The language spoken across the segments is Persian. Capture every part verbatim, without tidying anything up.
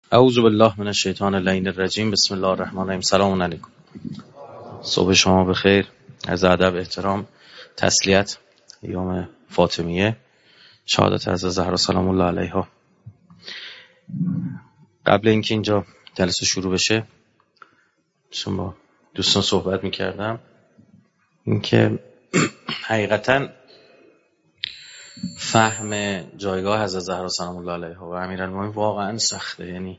اعوذ بالله من الشیطان اللعین الرجیم. بسم الله الرحمن الرحیم. سلام علیکم. صبح شما بخیر. از ادب، احترام، تسلیت یوم فاطمیه، شهادت از زهرا سلام الله علیها. قبل اینکه اینجا جلسه شروع بشه چون با دوستان صحبت میکردم اینکه حقیقتا فهم جایگاه حضرت زهرا سلام الله علیها و امیرالمومنین واقعا سخته. یعنی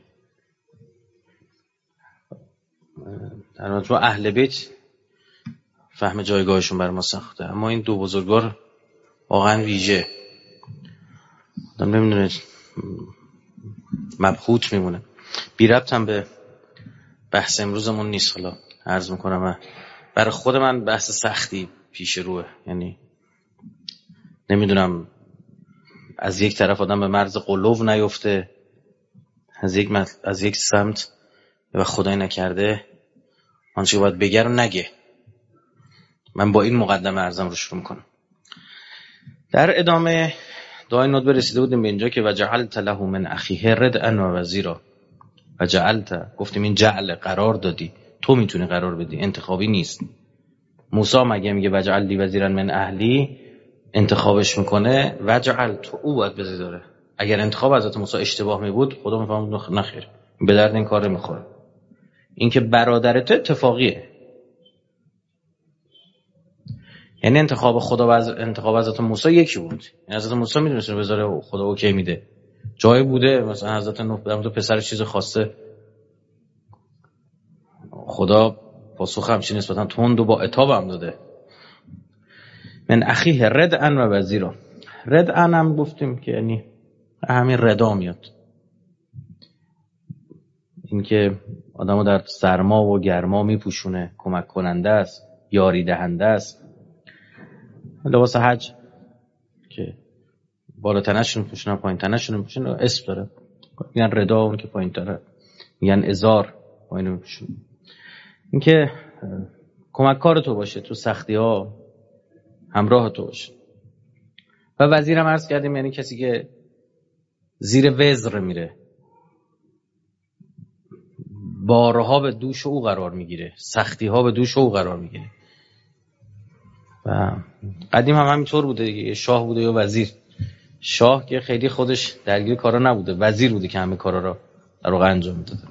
در واقع اهل بیت فهم جایگاهشون بر ما سخته، اما این دو بزرگوار واقعا ویژه. آدم نمیدونه، مبهوت میمونه. بی ربط هم به بحث امروزمون نیست. حالا عرض میکنم برای خود من بحث سختی پیش روه. یعنی نمیدونم از یک طرف آدم به مرز قلوب نیفته، از یک مط... از یک سمت و خدای نکرده آنچه باید بگه رو نگه. من با این مقدمه عرضم رو شروع میکنم. در ادامه دعای ندبه رسیده بودیم به اینجا که وجعلت له من اخیه ردءا و وزیرا. وجعلت، گفتیم این جعل، قرار دادی، تو میتونی قرار بدی، انتخابی نیست. موسی مگه میگه وجعل لی وزیرا من اهلی، انتخابش میکنه وجعل تو او باید بزی داره. اگر انتخاب حضرت موسی اشتباه میبود خدا میفهمد نخیر، به درد این کار میخوره. این که برادرت اتفاقیه، یعنی انتخاب خدا و انتخاب حضرت موسی یکی بود. یعنی حضرت موسی میدونست بذاره، خدا اوکی میده. جایی بوده مثلا حضرت نوح بدم تو پسر چیز خواسته، خدا پاسخ همچین نسبتا تند و با عتاب هم داده. من اخیه ردءا و وزیرا. ردءا هم گفتیم که یعنی همین ردا میاد، این که آدمو در سرما و گرما میپوشونه، کمک کننده است، یاری دهنده است. لباس حج که بالا تنشون میپوشن پایین تنشون میپوشن اسم داره، میگن ردا. اون که پایین تره میگن ازار، پایین میپوشن. این که کمک کار تو باشه، تو سختی ها همراه تو باشه. و وزیرم عرض کردیم یعنی کسی که زیر وزر میره، بارها به دوش او قرار میگیره، سختی ها به دوش او قرار میگیره. و قدیم هم همینطور بوده دیگه، شاه بوده یا وزیر. شاه که خیلی خودش درگیر کارا نبوده، وزیر بوده که همه کارا را در واقع انجام میداده.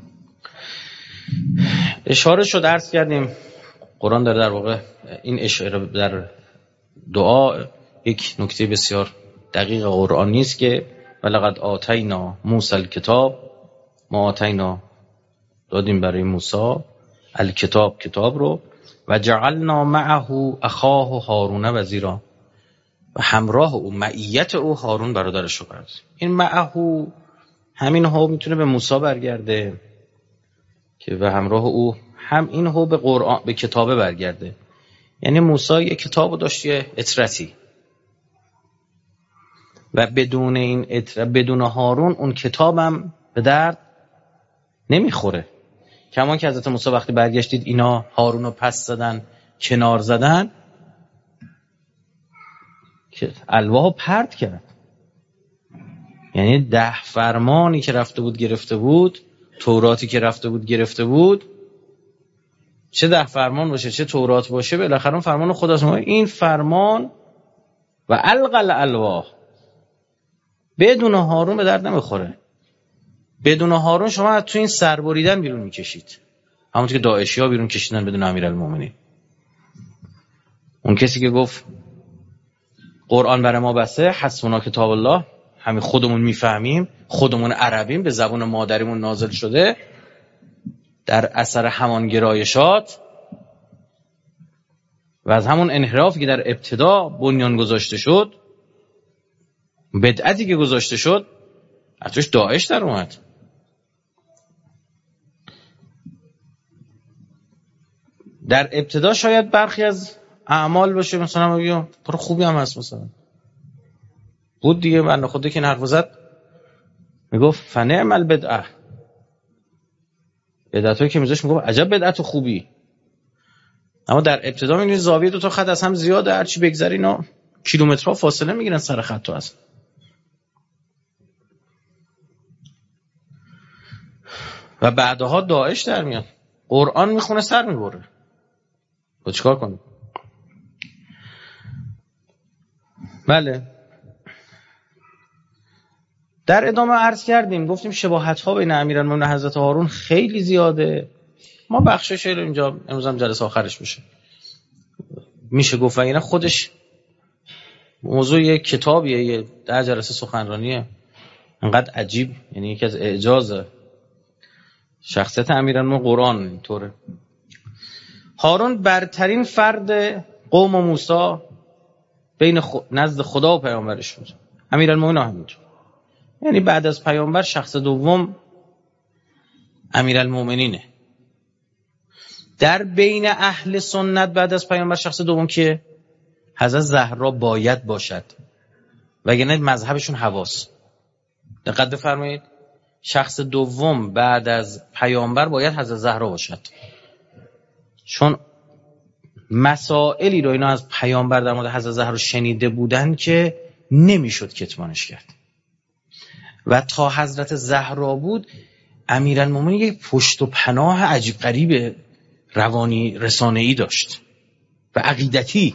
اشاره شد عرض کردیم قرآن داره در واقع این اشاره در دعا یک نکته بسیار دقیق قرآن نیست که ولقد آتینا موسی الکتاب، ما آتینا دادیم برای موسی الکتاب، کتاب رو، و جعلنا معه اخاه هارون وزیرا، و همراه او، معیت او، هارون برادرش رو کرد. این معه همین ها میتونه به موسی برگرده که و همراه او، هم این ها به قرآن، به کتابه برگرده. یعنی موسی یک کتابو داشت، یه اطرتی، و بدون این اطرت، بدون هارون اون کتابم به درد نمیخوره. کما که حضرت موسی وقتی برگشتید اینا هارون رو پس زدن، کنار زدن، که الواحو پرت کرد. یعنی ده فرمانی که رفته بود گرفته بود، توراتی که رفته بود گرفته بود، چه ده فرمان باشه چه تورات باشه، بالاخره اون فرمان خداست. این فرمان و القل الواح بدون هارون به درد نمیخوره. بدون هارون شما تو این سربریدن بیرون میکشید، همونطور که داعشی ها بیرون کشیدن بدون امیرالمومنین. اون کسی که گفت قرآن برای ما بسه، حسبنا کتاب الله، همین خودمون میفهمیم، خودمون عربیم، به زبان مادریمون نازل شده، در اثر همان گرایشات و از همون انحرافی که در ابتدا بنیان گذاشته شد، بدعتی که گذاشته شد، از توش داعش در اومد. در ابتدا شاید برخی از اعمال باشه مثلا بگیم پر خوبی هم هست، مثلا بود دیگه، بنده خدا که این حرف زد میگفت فنعم البدعه، بدعتایی که میذاش میگفت عجب بدعت خوبی. اما در ابتدا میبینید زاویه دو تا خط از هم زیاده، هرچی بگذری اینا کیلومترها فاصله میگیرن سر خط. تو هست و بعدها داعش در میاد، قرآن میخونه سر میبره. با چیکار کنیم؟ بله. در ادامه عرض کردیم، گفتیم شباهت ها بین امیرالمومنین و حضرت هارون خیلی زیاده. ما بخشش رو اینجا امروز هم جلسه آخرش بشه میشه گفت، و اینا خودش موضوع یک کتابیه، یه ده جلسه سخنرانیه. انقدر عجیب، یعنی یکی از اعجاز شخصیت امیرالمومنین قرآن اینطوره. هارون برترین فرد قوم و موسی بین خود نزد خدا و پیامبرش بود. امیرالمومنین همینطور، یعنی بعد از پیامبر شخص دوم امیرالمومنینه. در بین اهل سنت بعد از پیامبر شخص دوم که حضرت زهرا باید باشد، وگرنه مذهبشون هواست. دقت بفرمایید، شخص دوم بعد از پیامبر باید حضرت زهرا باشد، چون مسائلی رو اینا از پیامبر در مورد حضرت زهرا شنیده بودن که نمیشد کتمانش کرد. و تا حضرت زهرا بود امیرالمومنین یک پشت و پناه عجیب غریب روانی رسانه‌ای داشت و عقیدتی،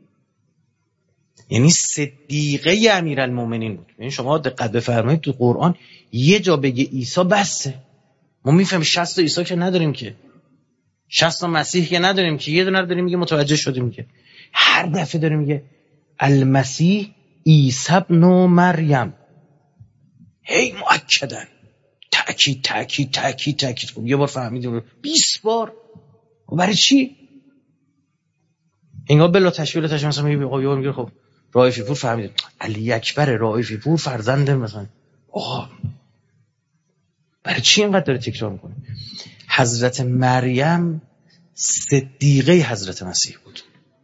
یعنی صدیقه امیرالمومنین بود. یعنی شما دقت بفرمایید تو قرآن یه جا بگه عیسی بسه، ما میفهمیم شصت تا عیسی که نداریم که، شصت تا مسیح که نداریم که، یه دونه رو داریم میگه متوجه شدیم که. هر دفعه داریم میگه المسیح عیسی ابن مریم، هی مؤکدن، تأکید تأکید تأکید تأکید. خب یه بار فهمیدیم، بیست بار. و برای چی؟ اینگاه بلا تشبیه تشبیه مثلا میگه آقا یه بار میگه خب رائفی پور فهمیدیم علی اکبر رائفی پور فرزند مثلا. آقا برای چی اینقدر داره تکرار میکنه؟ حضرت مریم صدیقه حضرت مسیح بود،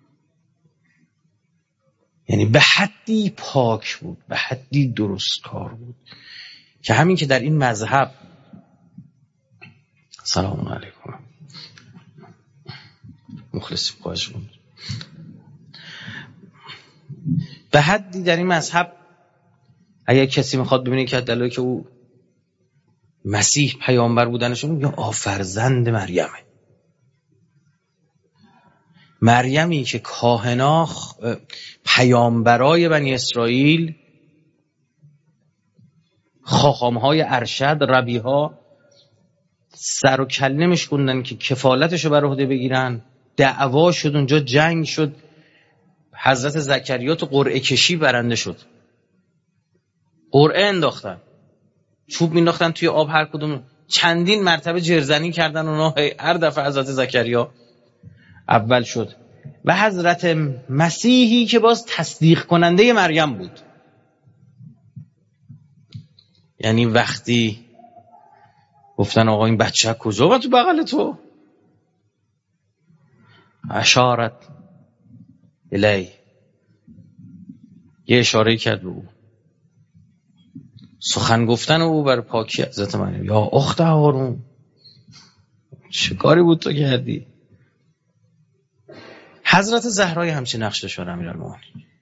یعنی به حدی پاک بود، به حدی درست کار بود که همین که در این مذهب، سلام علیکم مخلصیم خواهش بود، به حدی در این مذهب اگر کسی میخواد ببینه که دلایلی که او مسیح پیامبر بودنشون میگه آفرزند مریمه. مریمی که کاهنا پیامبرای بنی اسرائیل، خاخامهای ارشد، ربیها سر و کله میشکوندن که کفالتشو بر عهده بگیرن. دعوا شد اونجا، جنگ شد، حضرت زکریا تو قرعه کشی برنده شد. قرعه انداختن، چوب مینداختن توی آب، هر کدوم چندین مرتبه جرزنی کردن، اونا هر دفعه حضرت زکریا اول شد. و حضرت مسیحی که باز تصدیق کننده مریم بود، یعنی وقتی گفتن آقا این بچه کجا بود؟ تو بغل تو. اشارت الی، یه اشاره کرد به او. سخن گفتن او بر پاکی حضرت مریم. یا اخت هارون، چه کاری بود تو کردی؟ حضرت زهرای همچین نقش داشت امیرالمومنین.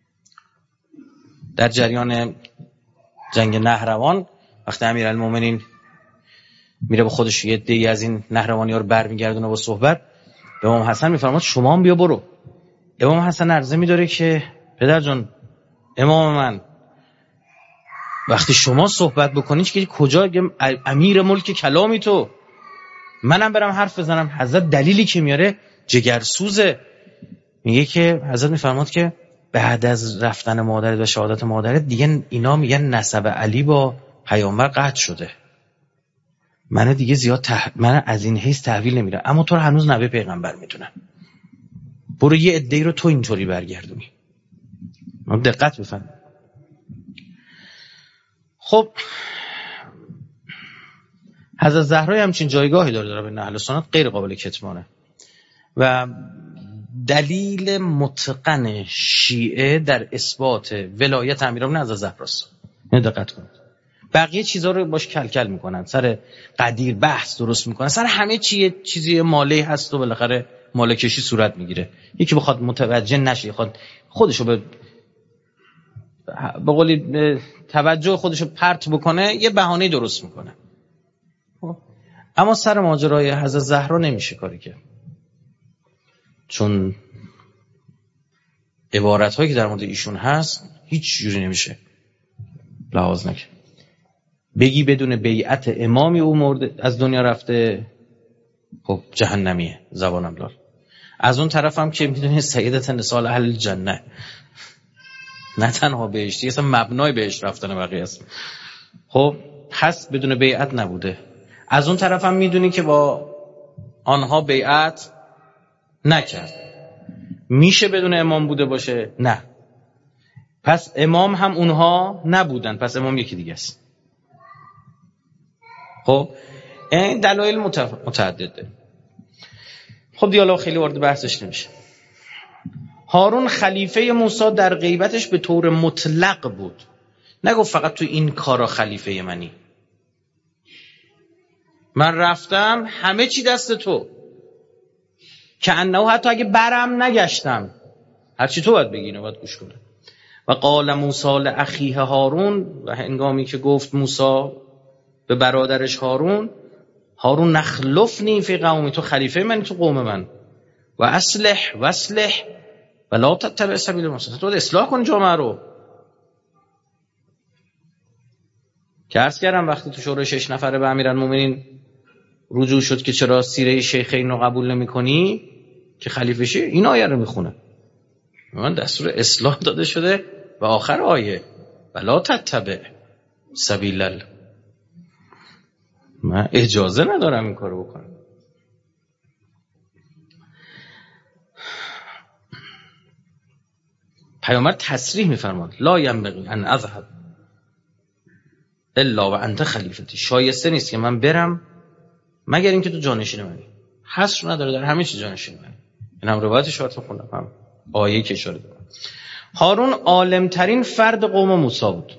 در جریان جنگ نهروان وقتی امیرالمومنین میره به خودش یه عده‌ای از این نهروانی‌ها رو برمیگردونه با صحبت، به امام حسن میفرماد شما هم بیا برو. امام حسن عرضه میداره که پدر جان، امام من وقتی شما صحبت بکنید که کجا امیر ملک کلامی تو، منم برم حرف بزنم؟ حضرت دلیلی که میاره جگرسوزه. میگه که حضرت میفرماد که بعد از رفتن مادرت و شهادت مادرت دیگه اینا میگن نسب علی با پیامبر قطع شده، من دیگه زیاد تح... من از این حیث تحویل نمیرم، اما تو رو هنوز نوه پیغمبر میدونم، برو یه عده‌ای رو تو اینطوری برگردونی. دقت بفرمایید. خب حضرت زهرا همچین جایگاهی داره داره به اهل سنت غیر قابل کتمانه و دلیل متقن شیعه در اثبات ولایت امیرالمومنین حضرت زهراست. اینو دقت کنید. بقیه چیزا رو باش کل کل میکنن، سر قدیر بحث درست میکنن، سر همه چی چیزی مالی هست و بالاخره ماله کشی صورت میگیره. یکی بخواد متوجه نشه، بخواد خودشو به به قولی توجه خودشو پرت بکنه، یه بهانه درست میکنه. اما سر ماجرای حضرت زهرا نمیشه کاری کرد، چون عبارت هایی که در مورد ایشون هست هیچ جوری نمیشه لحاظ نکرد. بگی بدون بیعت امامی او مرد از دنیا رفته، خب جهنمیه زبانم لال. از اون طرف هم که میدونی سیدت نسال اهل الجنه، نه تنها بهشتی، اصلا مبنای بهشت رفتن بقیه است. خب هست بدون بیعت نبوده. از اون طرف هم میدونی که با آنها بیعت نکرد. میشه بدون امام بوده باشه؟ نه. پس امام هم اونها نبودن، پس امام یکی دیگه است. خب این دلایل متعدده. خب دیالوگ خیلی وارد بحثش نمیشه. هارون خلیفه موسی در غیبتش به طور مطلق بود، نگفت فقط تو این کارا خلیفه منی، من رفتم همه چی دست تو، که انه حتی اگه برم نگشتم، هرچی تو باید بگی، اینو باید گوش کنه. و قال موسی لاخیه هارون، و هنگامی که گفت موسی به برادرش هارون، هارون نخلفنی فی قومی، تو خلیفه منی تو قوم من، و اصلح و اصلح و لا تتبع سبیل المفسدین، تو اصلاح کن جامعه رو. که عرض کردم وقتی تو شورای شش نفره به امیرالمومنین رجوع شد که چرا سیره شیخین رو قبول نمی کنی که خلیفه شه، این آیه رو میخونه. من دستور اصلاح داده شده و آخر آیه ولا تتبع سبیل ال، من اجازه ندارم این کارو بکنم. پیامبر تصریح میفرماد لا ینبغی ان اذهب الا و انت خلیفتی، شایسته نیست که من برم مگر اینکه تو جانشین منی. حصر نداره، در همه چی جانشین منی. این هم روایتش رو خوندم، هم آیه که اشاره داره. هارون عالم ترین فرد قوم موسی بود.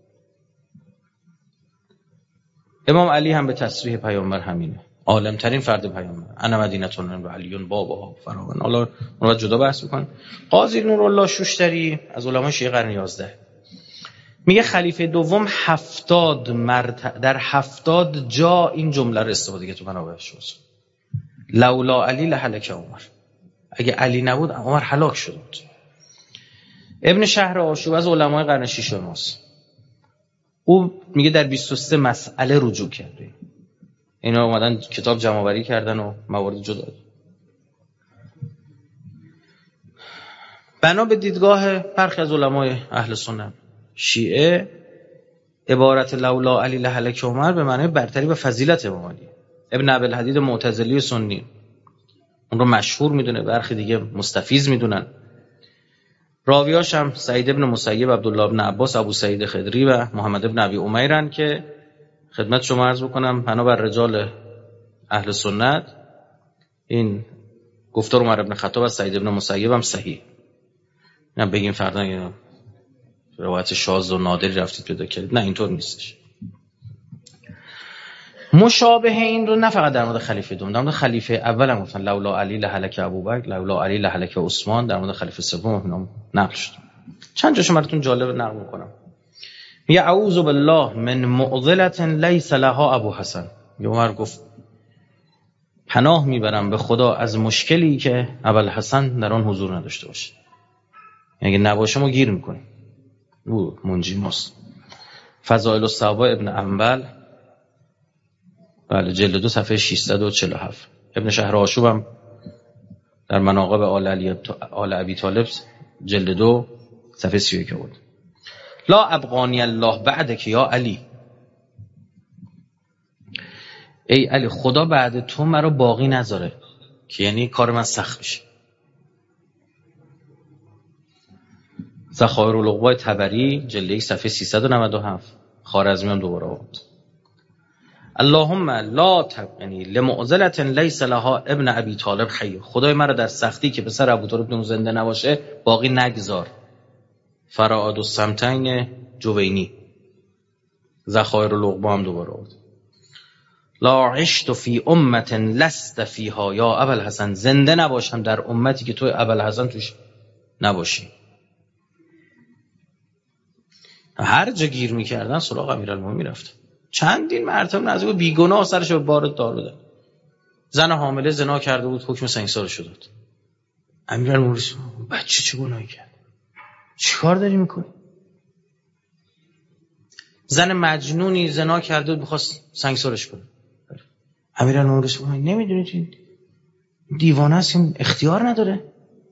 امام علی هم به تصریح پیامبر همینه، عالم ترین فرد پیامبر. انا مدینتون و علیون بابا فراوان. حالا اون رو جدا بحث می‌کنن. قاضی نورالله شوشتری از علمای شیعه قرن یازده میگه خلیفه دوم هفتاد مرتبه در هفتاد جا این جمله رو استفاده کرد تو منابعش شد. لولا علی لهلک عمر، اگه علی نبود عمر هلاک شد بود. ابن شهر آشوب از علمای قرن ششم ماست، او میگه در بیست و سه مسئله رجوع کرده. اینا اومدن کتاب جمع آوری کردن و موارد جدا. بنا به دیدگاه برخی از علمای اهل سنت شیعه، عبارت لولا علی لهلک عمر به معنی برتری و فضیلت امام علی. ابن ابوالحدید معتزلی سنی اون رو مشهور میدونه، برخی دیگه مستفیض میدونن. راویاش هم سعید ابن مسیب، عبدالله ابن عباس، ابو سعید خدری و محمد ابن ابی امیرن که خدمت شما عرض بکنم بنابر رجال اهل سنت این گفتار عمر ابن خطاب از سعید ابن مسیب هم صحیح. نه بگیم فردا روایت شاذ و نادری رفتید پیدا کردید، نه اینطور نیستش. مشابه این رو نه فقط در مورد خلیفه دوم، در مورد خلیفه اول هم گفتن لولا علی لهلک ابوبکر، لولا علی لهلک عثمان. در مورد خلیفه سوم نقل شد. چند جاشو براتون جالب نقل میکنم. میگه اعوذ بالله من معضله لیس لها ابو حسن. عمر گفت پناه میبرم به خدا از مشکلی که ابوالحسن در آن حضور نداشته باشه. اگه نباشه ما گیر میکنیم. او منجی ماست. فضائل الصحابه ابن انبل، بله جلد دو صفحه ششصد و چهل و هفت. ابن شهر آشوب هم در مناقب آل علی آل ابی طالب جلد دو صفحه سی و یک بود. لا ابقانی الله بعدک یا علی، ای علی خدا بعد تو مرا باقی نذاره که یعنی کار من سخت بشه. ذخایر العقبای طبری جلد یک صفحه سیصد و نود و هفت. خوارزمی هم دوباره بود. اللهم لا تبقنی لمعضلة لیس لها ابن ابی طالب حی، خدای مرا در سختی که پسر ابو طالب زنده نباشه باقی نگذار. فرعاد السمتین جوینی. ذخایر العقبا هم دوباره بود. لا عشت فی امة لست فیها یا ابوالحسن، زنده نباشم در امتی که تو ابوالحسن توش نباشی. هر جا گیر میکردن سراغ امیرالمومنین میرفت. چندین مرتبه نزدیک بیگناه سرش به بار دار داد. زن حامله زنا کرده بود، حکم سنگسار شد. امیرالمومنین بچه چه گناهی کرد؟ چیکار داری میکنی؟ زن مجنونی زنا کرده بود، می‌خواست سنگسارش کنه. امیرالمومنین نمیدونی چی؟ دیوانه است، اختیار نداره،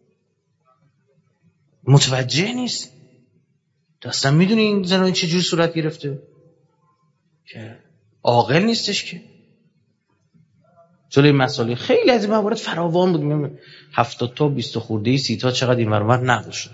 متوجه نیست. اصلا میدونی این زنا چه جور صورت گرفته؟ که عاقل نیستش که. جلوی مسائل خیلی از این موارد فراوان بود، هفتاد تا بیست خورده سی تا چقدر این ورانور نقل شده.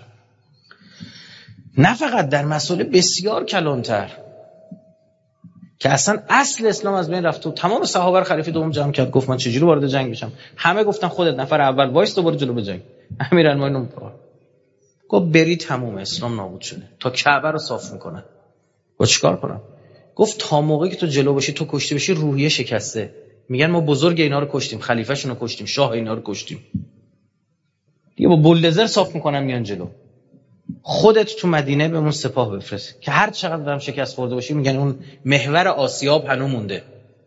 نه فقط در مسائل بسیار کلانتر که اصلا اصل اسلام از بین رفت و تمام صحابه رو خلیفه دوم جمع کرد، گفت من چجوری وارد جنگ بشم؟ همه گفتن خودت نفر اول وایس، دوباره جلو به جنگ. امیرالمومنین گفت بری، تمام اسلام نابود شده، تا کعبه رو صاف میکنن. با چیکار کنم؟ گفت تا موقعی که تو جلو باشی، تو کشته بشی، روحیه شکسته. میگن ما بزرگ اینا رو کشتیم، خلیفه شون رو کشتیم، شاه اینا رو کشتیم، دیگه با بولدزر صاف میکنن میان جلو. خودت تو مدینه بهمون سپاه بفرست که هر چقدر هم شکست خورده باشی، میگن اون محور آسیاب هنوز مونده.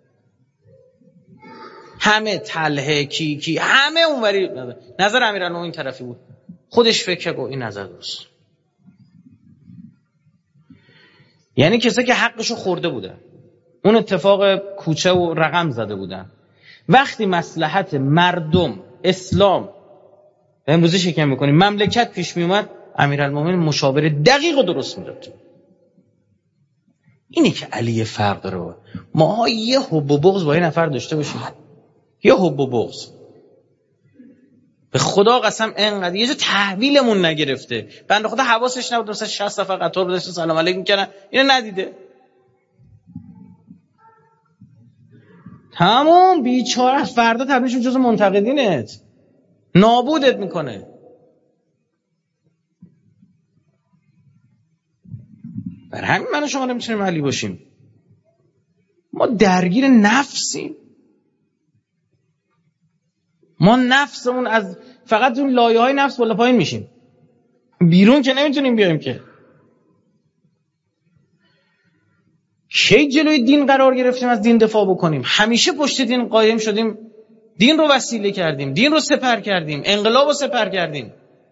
همه تله کی کی همه اونوری. نظر امیرالمومنین این طرفی بود. خودش فکر کرد این نظر درست. یعنی کسایی که حقشو خورده بودن، اون اتفاق کوچه و رقم زده بودن، وقتی مصلحت مردم، اسلام امروزی شکم میکنیم، مملکت پیش میومد، امیرالمومنین مشاوره دقیق و درست میداد. اینه که علی فرق داره. ما یه حب و بغض با یه نفر داشته باشیم، یه حب و بغض، به خدا قسم اینقدر یه جا تحویلمون نگرفته. بنده خدا حواسش نبود، مثلا شصت صفحه قطار بودش سلام علیکم میکنن، اینو ندیده. تمام بیچاره، فردا تبلیغشون جز منتقدینت، نابودت میکنه. بر همین من و شما نمیتونیم علی باشیم. ما درگیر نفسیم. ما نفسمون از فقط اون لایه های نفس بالا پایین میشیم، بیرون که نمیتونیم بیایم. که کی جلوی دین قرار گرفتیم از دین دفاع بکنیم؟ همیشه پشت دین قایم شدیم، دین رو وسیله کردیم، دین رو سپر کردیم، انقلاب رو سپر کردیم.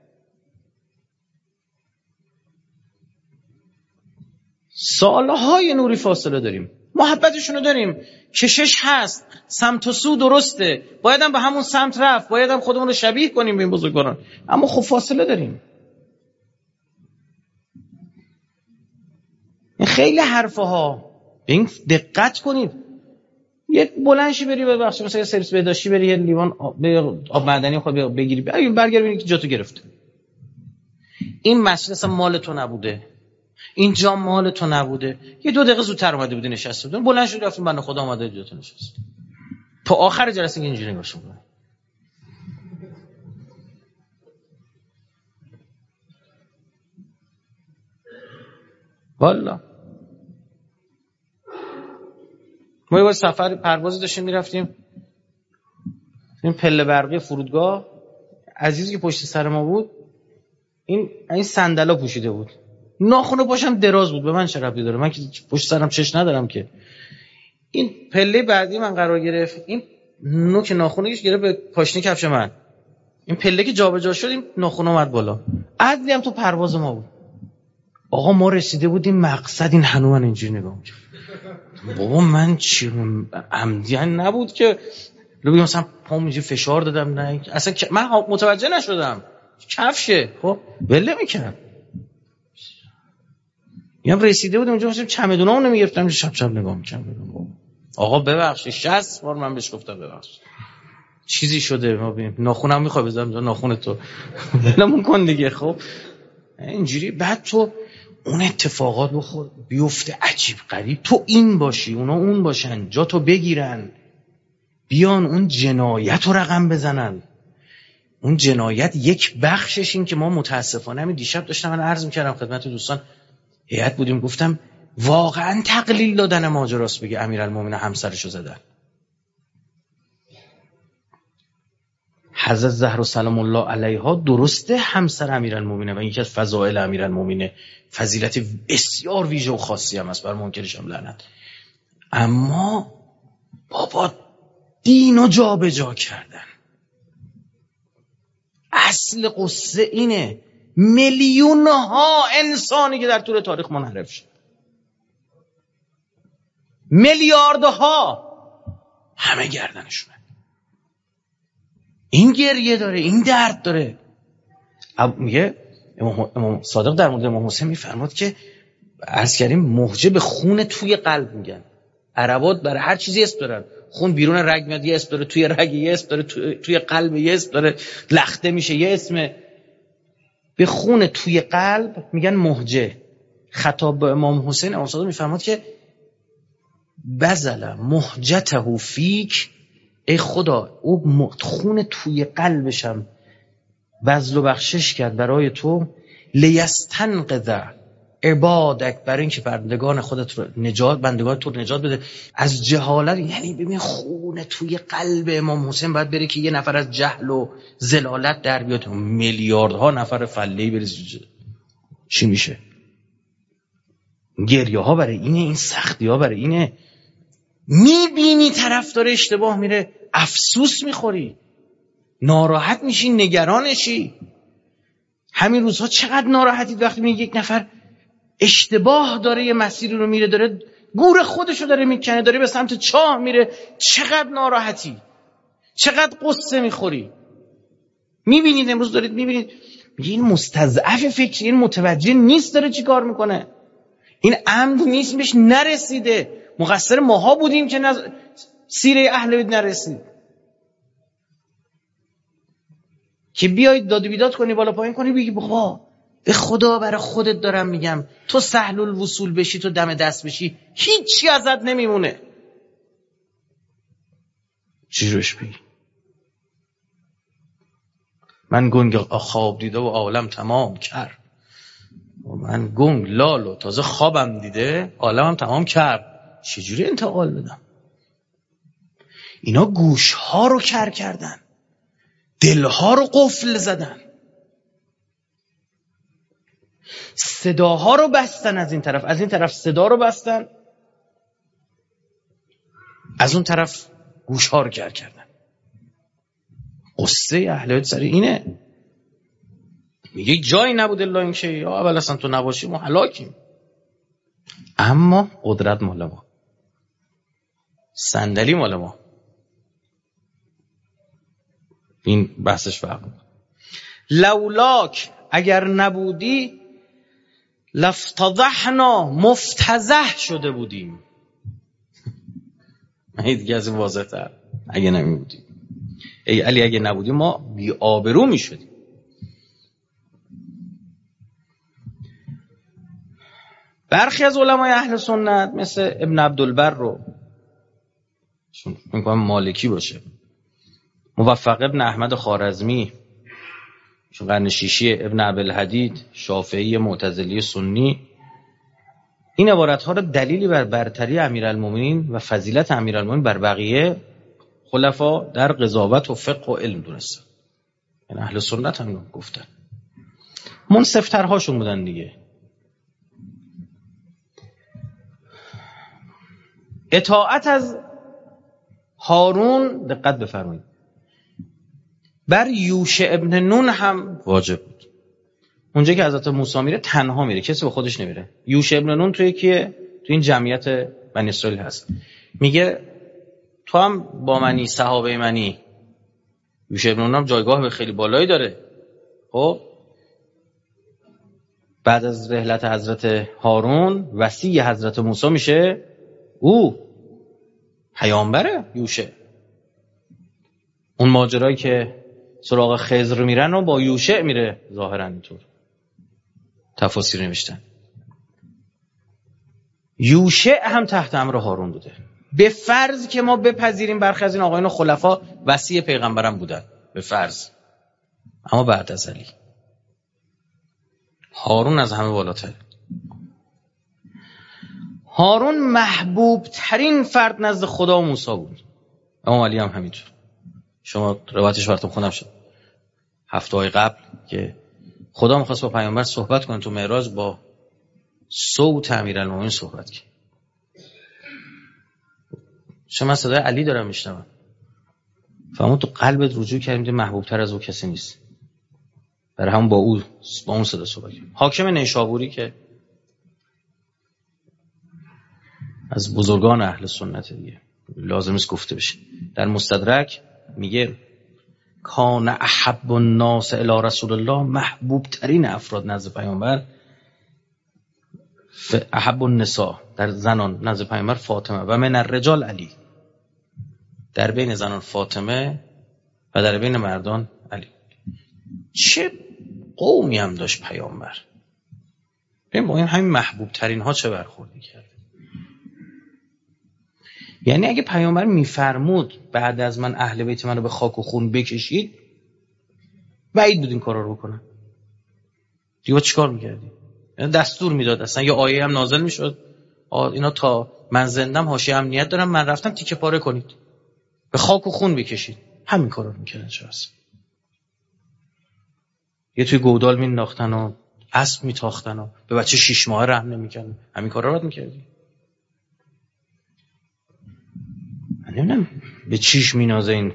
سالهای نوری فاصله داریم، محبتشونو داریم، کشش هست، سمت و سو درسته، باید هم به همون سمت رفت، باید هم خودمون رو شبیه کنیم به این بزرگواران، اما خب فاصله داریم. خیلی حرفه ها، این دقت کنید. یه بلندشی بری ببخشید مثلا یه سرویس بهداشتی بری یه لیوان آب معدنی خود بگیری، برگرد ببینی که جاتو گرفته. این مسئله اصلا مال تو نبوده، این جام مال تو نبوده. یه دو دقیقه زودتر اومده بودی نشسته بودن، بلند شدی رفتیم بنده خدا اومده جاتو نشست. تا آخر جلسه اینجوری نگاش می‌کنه. والا ما یه سفر پروازی داشتیم میرفتیم، این پله برقی فرودگاه، عزیزی که پشت سر ما بود این این صندلا پوشیده بود، ناخن پاشم دراز بود. به من چه ربطی داره؟ من که پشت سرم چش ندارم که. این پله بعدی من قرار گرفت، این نوک ناخنش گرفت به پاشنه کفش من، این پله که جابجا شد این ناخن اومد بالا. عدلی هم تو پرواز ما بود. آقا ما رسیده بودیم مقصد، این هنوز من اینجوری نگاه می‌کرد. بابا من چی عمدیان نبود که لبی مثلا پام اینجوری فشار دادم، نه اصلا من متوجه نشدم کفشه. خب ول می‌کرد. میام رسیده بودم اونجا مثلا چمدونامو نمیگرفتم، شب شب نگاه می‌کردم. آقا ببخشید شصت بار من بهش گفتم ببخشید، چیزی شده، ما ببین ناخونم میخواد بزنم ناخون تو ولمون کن دیگه. خب اینجوری بعد تو اون اتفاقات بخور بیفته عجیب غریب، تو این باشی اونا اون باشن، جا تو بگیرن، بیان اون جنایت رو رقم بزنن. اون جنایت یک بخشش این که ما متاسفانه همین دیشب داشتم من عرض میکردم خدمت دوستان، هیئت بودیم، گفتم واقعا تقلیل دادن ماجراست بگه امیرالمومنین همسرشو زدن. حضرت زهرا سلام الله علیها درسته همسر امیرالمومنین و یکی از فضائل امیرالمومنین، فضیلت بسیار ویژه و خاصی هم است، بر منکرش هم لعنت. اما بابا دینو جا به جا کردن. اصل قصه اینه، میلیون ها انسانی که در طول تاریخ منحرف شد، میلیاردها، همه گردنشونه. این گریه داره، این درد داره. میگه امام صادق در مورد امام حسین میفرماد که عرض کردیم مهجه به خون توی قلب میگن. عربات برای هر چیزی اسم دارن. خون بیرون رگ میاد یه اسم داره، توی رگ یه اسم داره، توی, توی قلب یه اسم داره، لخته میشه یه اسمه. به خون توی قلب میگن مهجه. خطاب به امام حسین، امام صادق میفرماد که بذل مهجته فیک، ای خدا او خون توی قلبشم بذل و بخشش کرد برای تو، لیستنقذ عبادک، برای اینکه بندگان خودت رو نجات، بندگان تو رو نجات بده از جهالت. یعنی ببین خون توی قلب امام حسین باید بره که یه نفر از جهل و ضلالت در بیاد، میلیاردها نفر فلهی بریزه، چی میشه؟ گریه ها برای اینه، این سختی ها برای اینه. میبینی طرف داره اشتباه میره، افسوس میخوری، ناراحت میشی، نگرانشی. همین روزها چقدر ناراحتید وقتی میگه یک نفر اشتباه داره، یه مسیری رو میره، داره گور خودشو داره میکنه، داره به سمت چاه میره، چقدر ناراحتی، چقدر قصه میخوری. میبینید امروز دارید میبینید میگه این مستضعف فکری، این متوجه نیست داره چی کار میکنه، این عمد نیست، بهش نرسیده، مقصر ماها بودیم که نز... سیره اهل بیت نرسید. که بیایید داد و بیداد کنی، بالا پایین کنی، بگی بابا به خدا برای خودت دارم میگم، تو سهل الوصول بشی، تو دم دست بشی، هیچی ازت نمیمونه. چی روش بگی؟ من گنگ خواب دیده و عالم تمام کرد. من گنگ لال و تازه خوابم دیده، عالمم تمام کرد. چجوری انتقال بدم؟ اینا گوشها رو کر کردن، دلها رو قفل زدن، صداها رو بستن، از این طرف از این طرف صدا رو بستن، از اون طرف گوشها رو کر کردن. قصه اهل بیت سر اینه. میگه جایی نبود الا این که یا اول اصلا تو نباشی ما هلاکیم. اما قدرت مال ما، صندلی مال ما. این بحثش فرق میکنه. لولاک، اگر نبودی، لفتضحنا، مفتضح شده بودیم. این دیگه از این واضح تر. اگه نمی بودی، ای علی اگه نبودی ما بی آبرو می شدیم. برخی از علمای اهل سنت مثل ابن عبدالبر رو، چون میگم مالکی باشه، موفق ابن احمد خوارزمی، چون قرن شیشی، ابن ابوالحدید، شافعی معتزلی سنی، این عبارت‌ها رو دلیلی بر برتری امیرالمومنین و فضیلت امیرالمومنین بر بقیه خلفا در قضاوت و فقه و علم دونستن. یعنی اهل سنت هم گفتن، منصف‌ترهاشون بودن دیگه. اطاعت از هارون، دقت بفرمایید، بر یوشع ابن نون هم واجب بود. اونجا که حضرت موسی میره تنها میره، کسی با خودش نمیره. یوشع ابن نون توی کیه؟ تو این جمعیت بنی اسرائیل هست. میگه تو هم با منی، صحابه منی. یوشع ابن نون هم جایگاه به خیلی بالایی داره. خب بعد از رحلت حضرت هارون وصی حضرت موسی میشه او، پیامبره یوشع. اون ماجرایی که سراغ خضر میرن و با یوشع میره، ظاهرا اینطور تفاسیر نوشتن. یوشع هم تحت امر هارون بوده، به فرض که ما بپذیریم برخی از این آقایان خلفا وصی پیغمبرم بودن، به فرض. اما بعد از علی هارون از همه بالاتر. هارون محبوب ترین فرد نزد خدا و موسی بود. امام علی هم همینطور. شما روایتش براتون خوندم شد هفته های قبل که خدا می‌خواست با پیامبر صحبت کنه، تو معراج با صوت امیرالمومنین صحبت کرد. چون من صدای علی دارم میشنوم، فهمون تو قلبت رجوع کردیم محبوب تر از او کسی نیست، برای هم با او با اون صدا صحبت کنیم. حاکم نیشابوری که از بزرگان اهل سنت دیگه لازم است گفته بشه، در مستدرک میگه کان احب الناس الی رسول الله، محبوب ترین افراد نزد پیامبر، احب النساء در زنان نزد پیامبر فاطمه و من الرجال علی، در بین زنان فاطمه و در بین مردان علی. چه قومی هم داشت پیامبر، ببین با این همین محبوب ترین ها چه برخوردی کرد. یعنی اگه پیامبر میفرمود بعد از من اهل بیت منو به خاک و خون بکشید، بعید بود این کارا رو بکنن. دیگه چیکار میکردی؟ یعنی دستور میداد اصلا، یا آیه هم نازل میشد اینا تا من زندم حاشیه امنیت دارم، من رفتم تیکه پاره کنید، به خاک و خون بکشید. همین کارا رو میکردن. چه اصلا یه توی گودال مینداختن و اسب میتاختن و به بچه شش ماهه رحم نمیکردن. همین کارا رو میکردی. من نمیدونم به چیش مینازه این،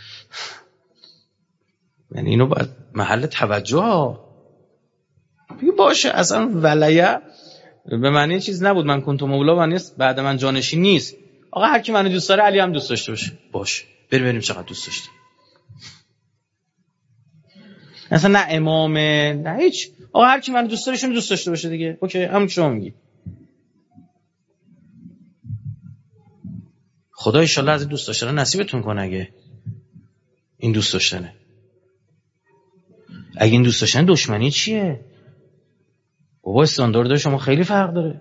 یعنی اینو باید محل توجه ها بگی باشه. اصلا ولیه به معنی چیز نبود من کنتم مولا و نیست بعد من جانشین نیست. آقا هر کی منو دوست داره علی هم دوست داشته باشه، باشه بریم بریم چقدر دوست داشته. اصلا نه امامه نه هیچ، آقا هر کی منو دوست داره شون دوست داشته باشه دیگه. اوکی همون شما میگی. خدا ان شاءالله از این دوست داشتن نصیبتون کنه. اگه این دوست داشتنه، اگه این دوست داشتن دشمنی چیه؟ بابا استاندارد شما خیلی فرق داره.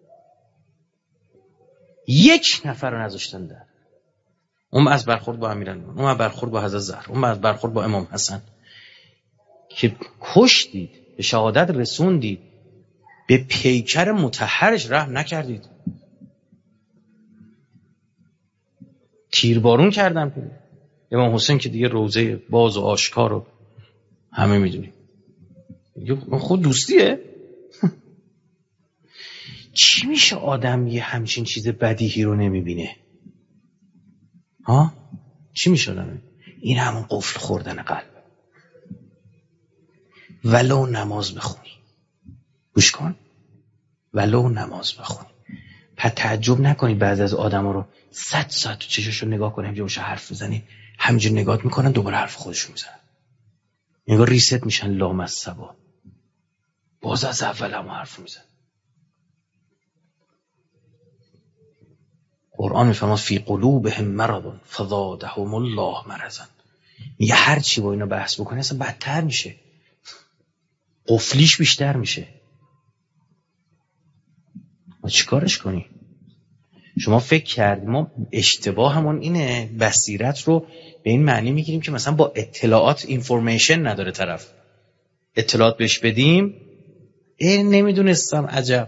یک نفر رو نذاشتن در اون از برخورد با امیرالمومنین، اون از برخورد با حضرت زهرا، اون از برخورد با امام حسن که کشتید، به شهادت رسوندید، به پیکر مطهرش رحم نکردید، تیربارون کردن. امام حسین که دیگه روزه باز و آشکار رو همه میدونیم. خود دوستیه. چی میشه آدم یه همچین چیز بدیهی رو نمیبینه؟ ها؟ چی میشه آدم؟ این همون قفل خوردن قلب. ولو نماز بخونی، گوش کن، ولو نماز بخونی، پس تعجب نکنی بعضی از آدم ها رو صد ساعت تو چششون نگاه کنی، همجا باشه حرف بزنی، همجور نگاه میکنن دوباره حرف خودشون میزنن، انگار ریست میشن لامصبا، باز از اول هم حرف میزن. قرآن میفرماد فی قلوبهم مرض فزادهم الله مرضا. میگه هر چی با اینا بحث بکنی اصلا بدتر میشه، قفلیش بیشتر میشه. ما چیکارش کنی؟ شما فکر کردیم ما اشتباه همون اینه، بصیرت رو به این معنی میگیریم که مثلا با اطلاعات اینفورمیشن نداره طرف، اطلاعات بهش بدیم. این نمیدونستم، عجب.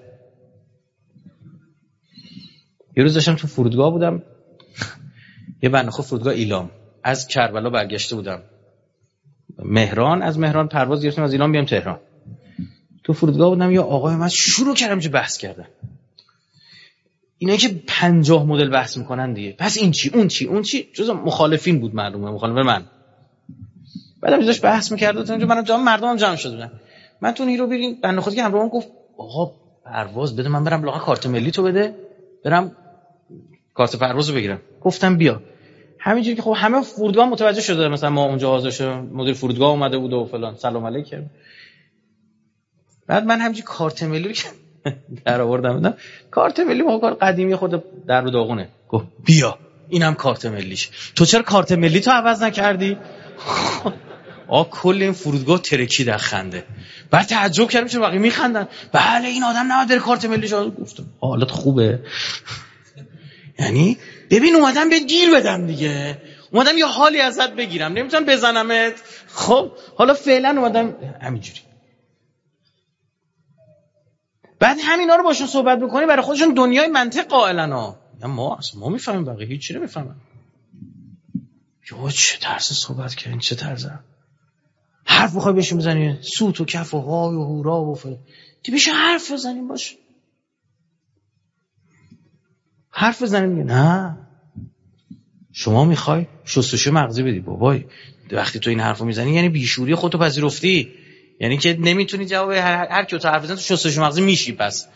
یه روز داشتم تو فرودگاه بودم، یه بنده خود فرودگاه ایلام، از کربلا برگشته بودم مهران، از مهران پرواز گرفتیم از ایلام بیام تهران. تو فرودگاه بودم یا آقای من شروع کردم چه بحث کردن. اینا که پنجاه مدل بحث میکنن دیگه، پس این چی اون چی اون چی، جزء مخالفین بود معلومه، مخالف من. بعدم جزش بحث می‌کرد تا منم جام مردمم جمع شده بودن. من تو نیرو برین بنده خودی که همراهم گفت آقا پرواز بده من برم لاغا کارت ملی تو بده برم کارت پروازو بگیرم. گفتم بیا. همینجوری که خب همه فرودگاه متوجه شده مثلا ما اونجا حاضر شدیم، مدیر فرودگاه اومده بود و فلان، سلام علیکم. بعد من همینجوری کارت ملی رو در آوردم، دیدم کارت ملی ما کار قدیمی خود در رو داغونه. گفت بیا اینم کارت ملیش. تو چرا کارت ملی تو عوض نکردی؟ آ کل این فرودگاه ترکید از خنده. بعد تعجب کردم چرا بقیه میخندن. بله این آدم نباید بره کارت ملیش. گفتم حالت خوبه؟ یعنی ببین اومدم بهت گیر بدم دیگه، اومدم یه حالی ازت بگیرم، نمیتونم بزنمت. خب حالا فعلا اومدم همینجوری. بعد همینا رو باشون صحبت بکنی برای خودشون دنیای منطق قائلن ها. ما اصلا ما میفهمیم، بقیه هیچ چیزی نمیفهمن. یو چه طرز صحبت کردین، چه طرزه حرف بخوای بهشون بزنی، سوت و کف و های و هورا و فلان، دی بشه حرف بزنیم باش. حرف بزنیم نه شما میخوای شستشوی مغزی بدی. بابای وقتی تو این حرفو میزنی یعنی بیشوری خودتو پذیرفتی، یعنی که نمیتونی جواب هر, هر کی تو حرف بزنه تو شستشوی مغزی میشی. پس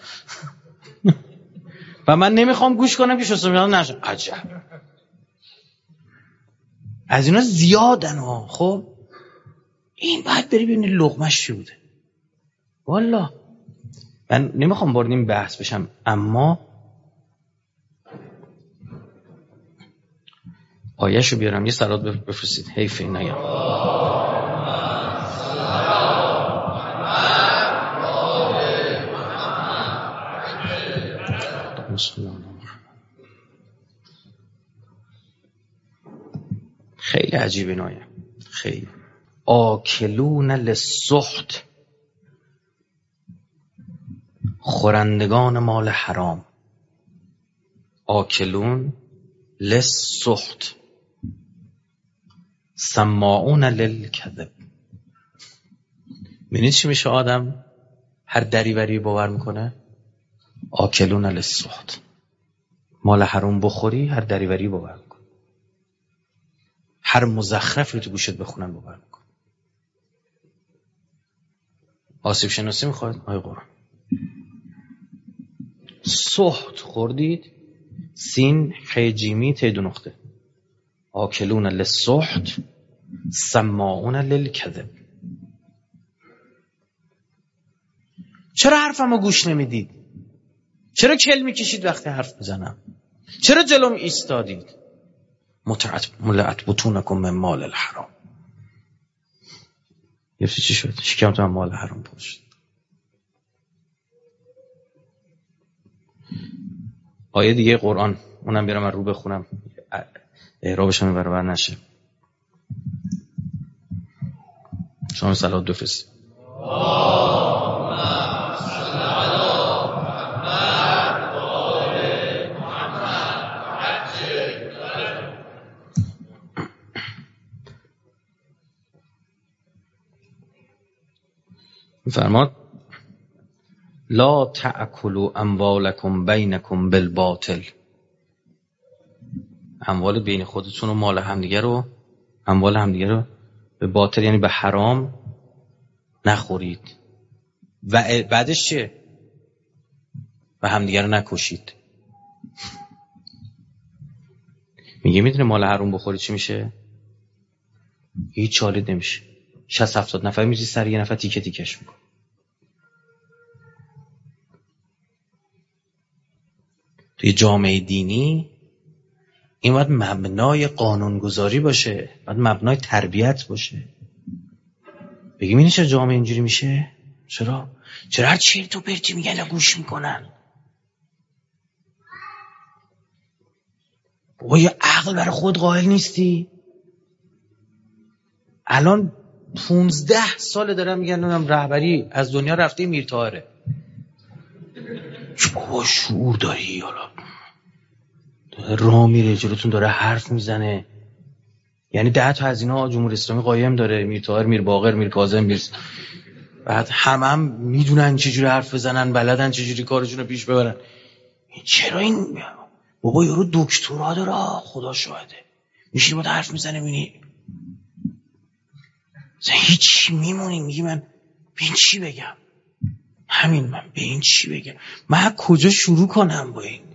و من نمیخوام گوش کنم که شستشوی مغزی نشه. عجب از اینا زیادن ها. خب این باید بری ببینی لقمه‌اش چی بوده. والا من نمیخوام وارد این بحث بشم، اما آیه‌شو بیارم یه صلوات بفرستید. حیف این نگم. خیلی عجیب این آیه، خیلی. آکلون للسحت، خورندگان مال حرام. آکلون للسحت سماعون للکذب. می‌بینید چی میشه؟ آدم هر دریوری باور میکنه. آکلون للسحت، مال حرام بخوری هر دریوری باور میکنه، هر مزخرفی رو تو گوشت بخونن باور میکنه. آسیب شناسی میخواید آیه قرآن. سحت خوردید، سین خی جیمی ته دو نقطه. آکلون للسحت سماعون للکذب. چرا حرفمو گوش نمیدید؟ چرا کل میکشید وقتی حرف بزنم؟ چرا جلوم ایستادید؟ ملعت بطونکم من مال الحرام. یفتی چی شد؟ شکمتون من مال حرام پشت. آیه دیگه قرآن اونم بیارم من رو بخونم اعرابش هم برابر نشه. شما صلوات بفرستید. فرماد لا تأکلوا اموالکم بینکم بالباطل. اموال بین خودتون و مال همدیگه رو، اموال همدیگه رو به باطل یعنی به حرام نخورید. و بعدش چه؟ و همدیگه رو نکشید. میگه میدونه مال حرام بخوری چی میشه؟ هیچ چالید نمیشه. شصت هفتاد نفر میزی سر یه نفر تیکه تیکش میکن. توی جامعه دینی این باید مبنای قانونگذاری باشه، باید مبنای تربیت باشه. بگیم اینه چرا جامعه اینجوری میشه؟ چرا؟ چرا هر چی تو پرتی میگن گوش میکنن؟ بابا یه عقل برای خود قائل نیستی؟ الان پونزده ساله دارم میگن رهبری از دنیا رفته میرطاهره. بابا شعور داری؟ حالا راه میره جلوتون داره حرف میزنه. یعنی ده تا از اینا جمهوری اسلامی قایم داره، میرطاهر، میر باقر، میر کاظم، میر بعد همه هم میدونن چجوری حرف بزنن، بلدن چجوری کارشون رو پیش ببرن. چرا این بابا یارو دکترا داره، خدا شاهده، میشینی با حرف میزنه میبینی هیچ میمونی میگی من به این چی بگم؟ همین من به این چی بگم؟ من کجا شروع کنم با این؟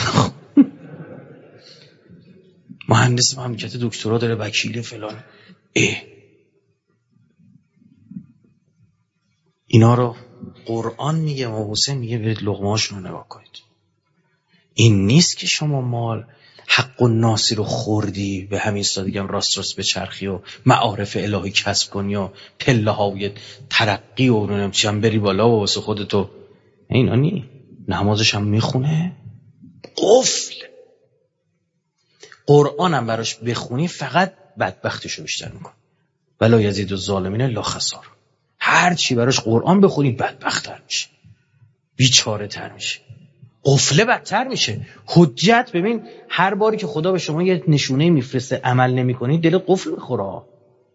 مهندس مملکت دکترا داره، وکیل فلان. اه اینا رو قرآن میگه و حسین میگه برید لقمه‌هاشون رو نگاه کنید. این نیست که شما مال حق و ناسی رو خوردی به همین سادگی هم راست راست به چرخی و معارف الهی کسب کنی و پله های ترقی و نمیم چیم بری بالا و واسه خودتو. اینا نی. نمازش هم میخونه قفل. قرآن هم براش بخونی فقط بدبختشو بیشتر میکن. ولا یزید الظالمین الا خسار. هر چی براش قرآن بخونی بدبخت‌تر میشه، بیچاره تر میشه، قفله بدتر میشه. حجت ببین هر باری که خدا به شما یه نشونه میفرسته عمل نمی‌کنی دل قفل میخوره.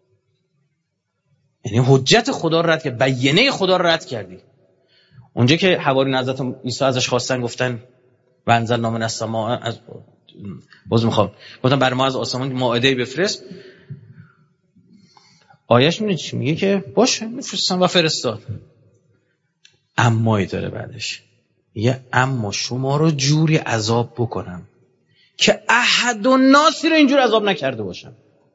یعنی حجت خدا رو رد کردی، بیانیه خدا رو رد کردی. اونجا که حوارین حضرت عیسی ازش خواستن گفتن و انزلنا من السماء، از باز میخوام گفتم برای ما از آسمان مائده بفرست. آیش میگه چی میگه که باشه میفرستم و فرستاد. امایی داره بعدش یه اما شما رو جوری عذاب بکنم که احد و ناسی رو اینجور عذاب نکرده باشم.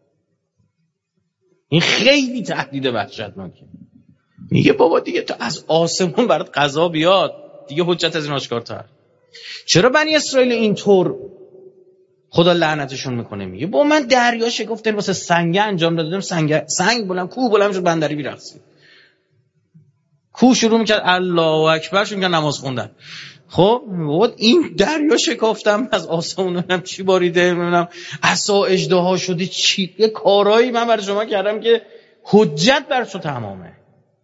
این خیلی تهدید وحشتناکه. میگه بابا دیگه تو از آسمون برات قضا بیاد دیگه حجت از این آشکارتر. چرا بنی اسرائیل اینطور خدا لعنتشون میکنه؟ میگه با من دریا شکفتن واسه سنگ انجام دادم، سنگ سنگ بلند کوه بلند شد بندری بیرقصید. کوه شروع میکرد الله اکبر شروع میکرد نماز خوندن. خب این دریا شکافتم از آسمون نمیدونم چی باریده نمیدونم عصا اژدها شده چی یه کارایی من برای شما کردم که حجت بر تو تمامه.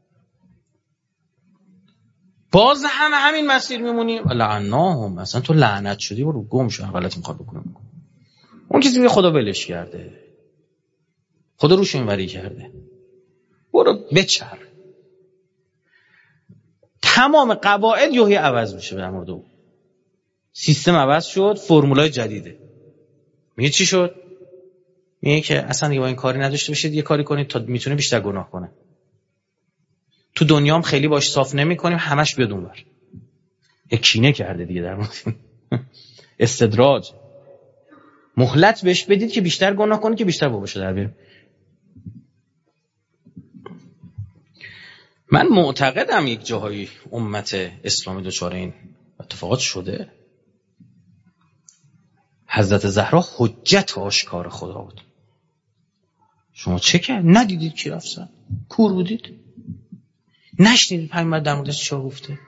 باز هم همین مسیر میمونیم لعناهم. اصلا تو لعنت شدی برو گم شو. غلط میخواد بکنه اون کسی که خدا ولش کرده، خدا روش اینوری کرده، برو بچر. تمام قواعد یهویی عوض میشه در مورد اون. سیستم عوض شد، فرمولای جدیده. میگه چی شد؟ میگه که اصلا دیگه با این کاری نداشته باشید، یه کاری کنید تا میتونه بیشتر گناه کنه. تو دنیام خیلی باش صاف نمی‌کنیم، همش بیاد اونور. یه کینه کرده دیگه در مورد استدراج. مهلت بهش بدید که بیشتر گناه کنه که بیشتر باباشو در بیاره. من معتقدم یک جاهایی امت اسلامی دچار این اتفاقات شده. حضرت زهرا حجت آشکار خدا بود. شما چه کرد؟ ندیدید کی رفتن؟ کور بودید؟ نشنیدید پیامبر در موردش چی گفته؟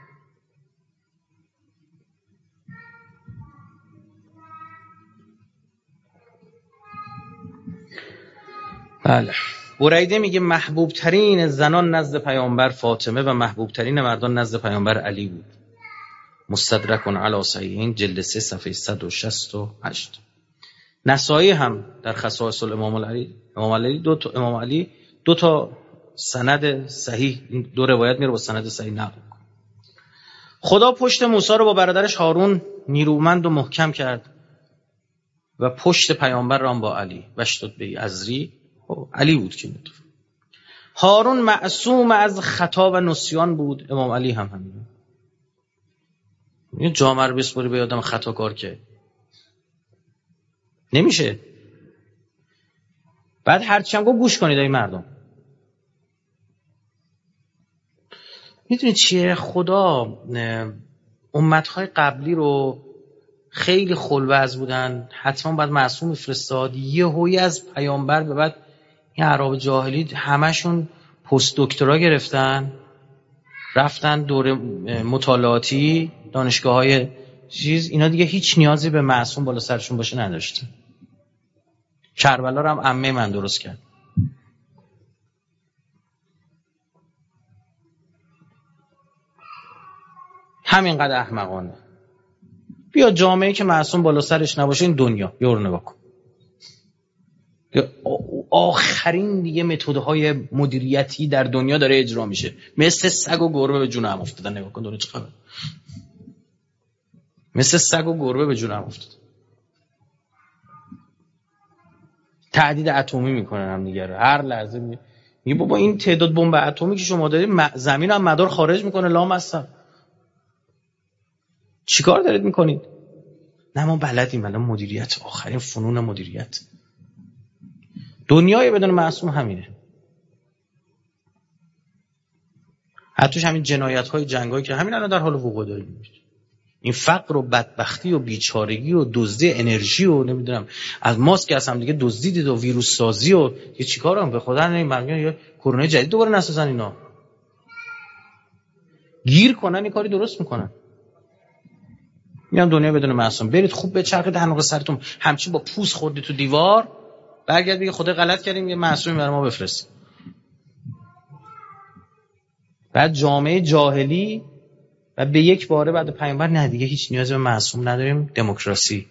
بله. بریده میگه محبوب ترین زنان نزد پیامبر فاطمه و محبوب ترین مردان نزد پیامبر علی بود. مستدرک علی صحیحین جلد سه صفحه صد و شصت و هشت. نسائی هم در خصائص الامام علی امام علی دو تا امام علی دو تا سند صحیح، این دو روایت میره با سند صحیح نقل. خدا پشت موسی رو با برادرش هارون نیرومند و محکم کرد و پشت پیامبر را با علی وشتد به ازری علی بود که میگفت. هارون معصوم از خطا و نسیان بود، امام علی هم همین. یه جامعه رو بسپاری به آدم خطا کار که نمیشه. بعد هرچی هم گفت گوش کنید ای مردم. میدونید چیه؟ خدا امتهای قبلی رو خیلی خلوز بودن، حتما باید معصوم میفرستاد. یه هوی از پیامبر به بعد این عرب جاهلی همشون پست دکترا گرفتن، رفتن دوره مطالعاتی دانشگاه های چیز، اینا دیگه هیچ نیازی به معصوم بالا سرشون باشه نداشته. کربلا رو هم عمه من درست کرد. همینقدر احمقانه. بیا جامعه‌ای که معصوم بالا سرش نباشه این دنیا یه رو نگاه کن. آخرین دیگه متدهای مدیریتی در دنیا داره اجرا میشه، مثل سگ و گربه به جون هم افتادن. نگاه کن دنیا چه خبره. مثل سگ و گربه به جون هم افتادن. تهدید اتمی میکنن هم دیگه رو هر لحظه. میگه بابا این تعداد بمب اتمی که شما دارید زمین هم مدار خارج میکنه لامصب. چیکار دارید میکنید؟ نه ما بلدیم الان مدیریت، آخرین فنون مدیریت. دنیای بدون معصوم همینه. حتیش همین جنایت‌های جنگایی که همین الان در حال وقوع داره میشه. این فقر و بدبختی و بیچارگی و دزدی انرژی و نمیدونم از ماسک از هم دیگه دزدیدید و ویروس سازی و یه چیکارم به خدا نمیگم یا کرونا جدید دوباره نسازن. اینا گیر کنن این کاری درست میکنن. میام دنیا بدون معصوم برید خوب به چرخ دهنق سرتون همچین با پوست خوردی تو دیوار، برگرد بگی خدا غلط کردیم یه معصومی برای ما بفرست. بعد جامعه جاهلی و به یک باره بعد پیامبر نه دیگه هیچ نیازی به معصوم نداریم. دموکراسی،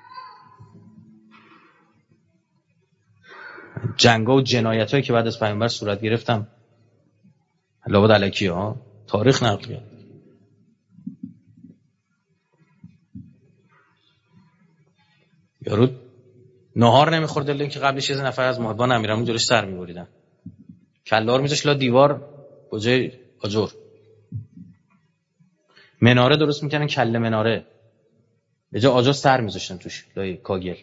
جنگا و جنایتایی که بعد از پیامبر صورت گرفتم لابد الکی ها تاریخ نقل کرد. یارو نهار نمیخورد الا اینکه قبلش یه نفر از محبان امیرالمومنین جلوش سر میبریدن، کله‌ها رو میذاش لا دیوار کجای آجر. مناره درست میکنن، کله مناره به جای آجر سر میذاشتن توش لای کاگل.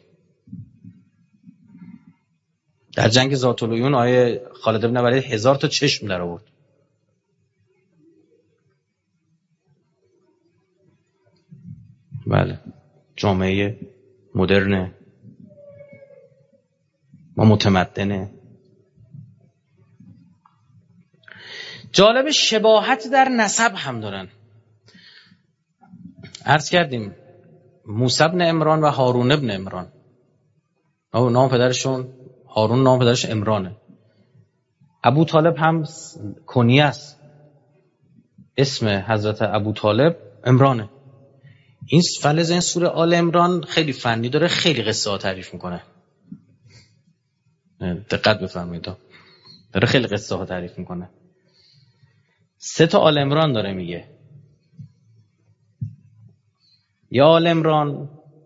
در جنگ ذات العیون آیه خالد بن ولید هزار تا چشم در آورد. بله جامعه مدرنه، ما متمدنه. جالب شباهت در نسب هم دارن. عرض کردیم موسی بن عمران و هارون بن عمران، نام پدرشون هارون، نام پدرش عمرانه. ابو طالب هم کنیه است، اسم حضرت ابو طالب عمرانه. این فلز این سوره آل عمران خیلی فنی داره، خیلی قصه ها تعریف میکنه. دقت بفرمایید، داره خیلی قصه ها تعریف میکنه. سه تا آل عمران داره میگه. یا آل عمران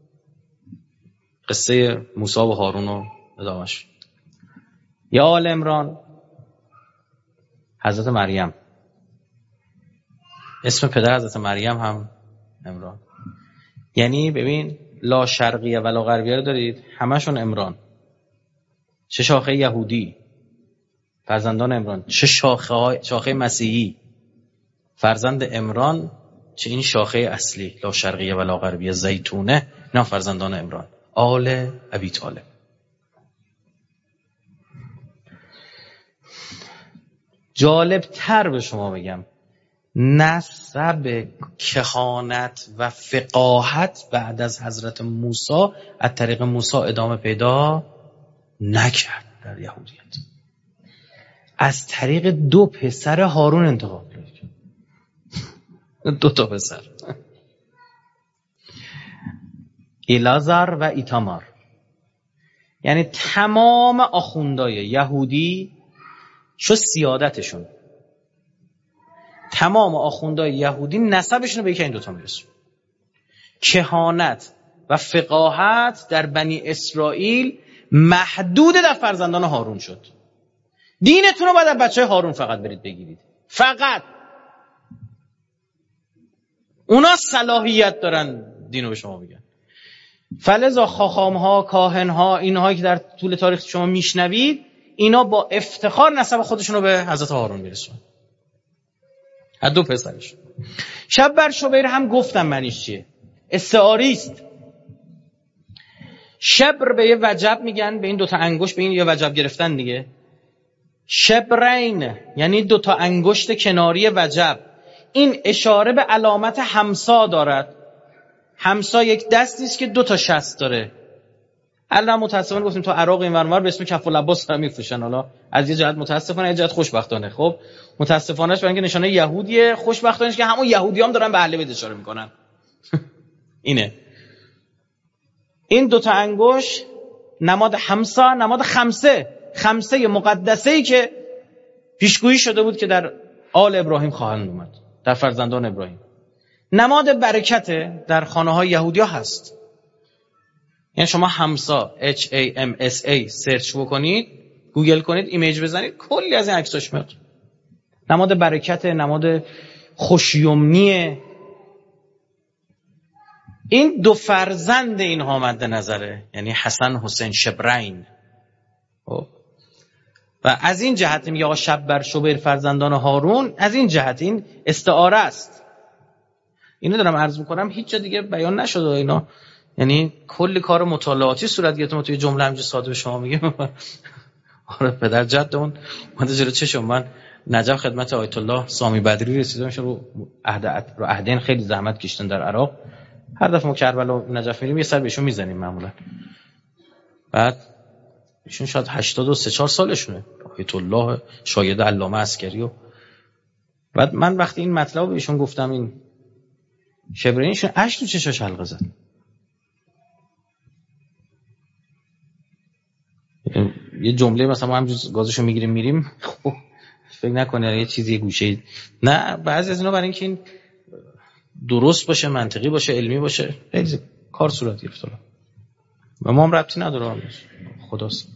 قصه موسی و هارون و ادامش، یا آل عمران حضرت مریم، اسم پدر حضرت مریم هم عمران. یعنی ببین لا شرقیه ولا غربیه رو دارید، همشون عمران. چه شاخه یهودی فرزندان عمران، چه شاخه های شاخه مسیحی فرزند عمران، چه این شاخه اصلی لا شرقیه ولا غربیه زیتونه، نه فرزندان عمران آل ابی طالب. جالب تر به شما بگم، نسب کهانت و فقاهت بعد از حضرت موسی از طریق موسی ادامه پیدا نکرد در یهودیت، از طریق دو پسر هارون انتخاب کرد. دو تا پسر ایلازار و ایتامار. یعنی تمام آخوندای یهودی شو سیادتشون، تمام آخوندای یهودی نسبشون به یکی این دوتا میرسون. کهانت و فقاهت در بنی اسرائیل محدود در فرزندان هارون شد. دینتون رو باید از بچه هارون فقط برید بگیرید، فقط اونا صلاحیت دارن دینو به شما بگن. فلذا خاخام ها، کاهن ها، اینهایی که در طول تاریخ شما میشنوید، اینا با افتخار نسب خودشون رو به حضرت هارون میرسون، از دو پسرش. شب بر شبیر هم گفتم معنیش چیه، استعاری است. شبر به یه وجب میگن، به این دوتا انگشت، به این یه وجب گرفتن دیگه. شبرین یعنی دوتا انگشت کناری وجب. این اشاره به علامت همسا دارد. همسا یک دستی است که دوتا شست داره. الان متاسفانه گفتیم تو عراق این ورانور به اسم کف العباس هم میفروشن. حالا از یه جهت متاسفانه، از یه جهت خوشبختانه. خب متاسفانهش برای اینکه نشانه یهودیه، خوشبختانش که همون یهودیام دارن به اهل بیت اشاره میکنن. اینه این دوتا انگشت نماد همسا، نماد خمسه، خمسه مقدسه‌ای که پیشگویی شده بود که در آل ابراهیم خواهند اومد، در فرزندان ابراهیم. نماد برکت در خانه‌های یهودیا هست. یعنی شما همسا H A M S A سرچ بکنید، گوگل کنید، ایمیج بزنید، کلی از این عکساش میاد. نماد برکت، نماد خوشیومنیه. این دو فرزند اینها مد نظره، یعنی حسن حسین شبرین. و از این جهت میگه شب بر شبیر فرزندان هارون، از این جهت این استعاره است. اینو دارم عرض میکنم، هیچ جا دیگه بیان نشده اینا. یعنی کلی کار مطالعاتی صورت گرفته. ما توی جمله همینجوری ساده به شما میگم. آره پدر جدمون اومده جلو چشم من نجف خدمت آیت الله سامی بدری رسیدم. رو عهد رو عهدین خیلی زحمت کشیدن در عراق. هر دفعه ما کربلا و نجف میریم یه سر بهشون میزنیم معمولا. بعد ایشون شاید هشتاد و سه چهار سالشونه، آیت الله شاید علامه عسکری. و بعد من وقتی این مطلب بهشون گفتم، این شبرینشون اشک تو چشاش حلقه زد. یه جمله مثلا ما همینجوری گازشو میگیریم میریم، خب فکر نکنه یه چیزی گوشه. نه، بعضی از اینا برای اینکه این درست باشه، منطقی باشه، علمی باشه، خیلی کار صورت گرفته. و ما هم ربطی نداره خداست.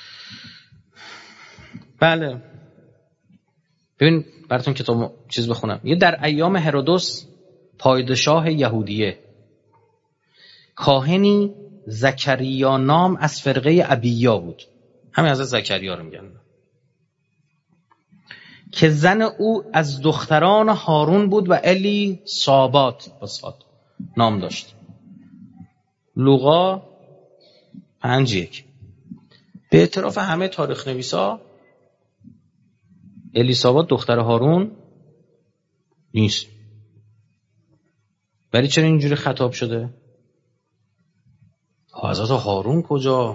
بله ببین براتون کتاب چیز بخونم. یه در ایام هرودوس پادشاه یهودیه، کاهنی زکریا نام از فرقه ابیا بود، همین از زکریا رو میگن، که زن او از دختران هارون بود و الی سابات بسات نام داشت. لوقا پنج یک. به اعتراف همه تاریخ نویسا الیسابات دختر هارون نیست. ولی چرا اینجوری خطاب شده؟ حضرت هارون کجا؟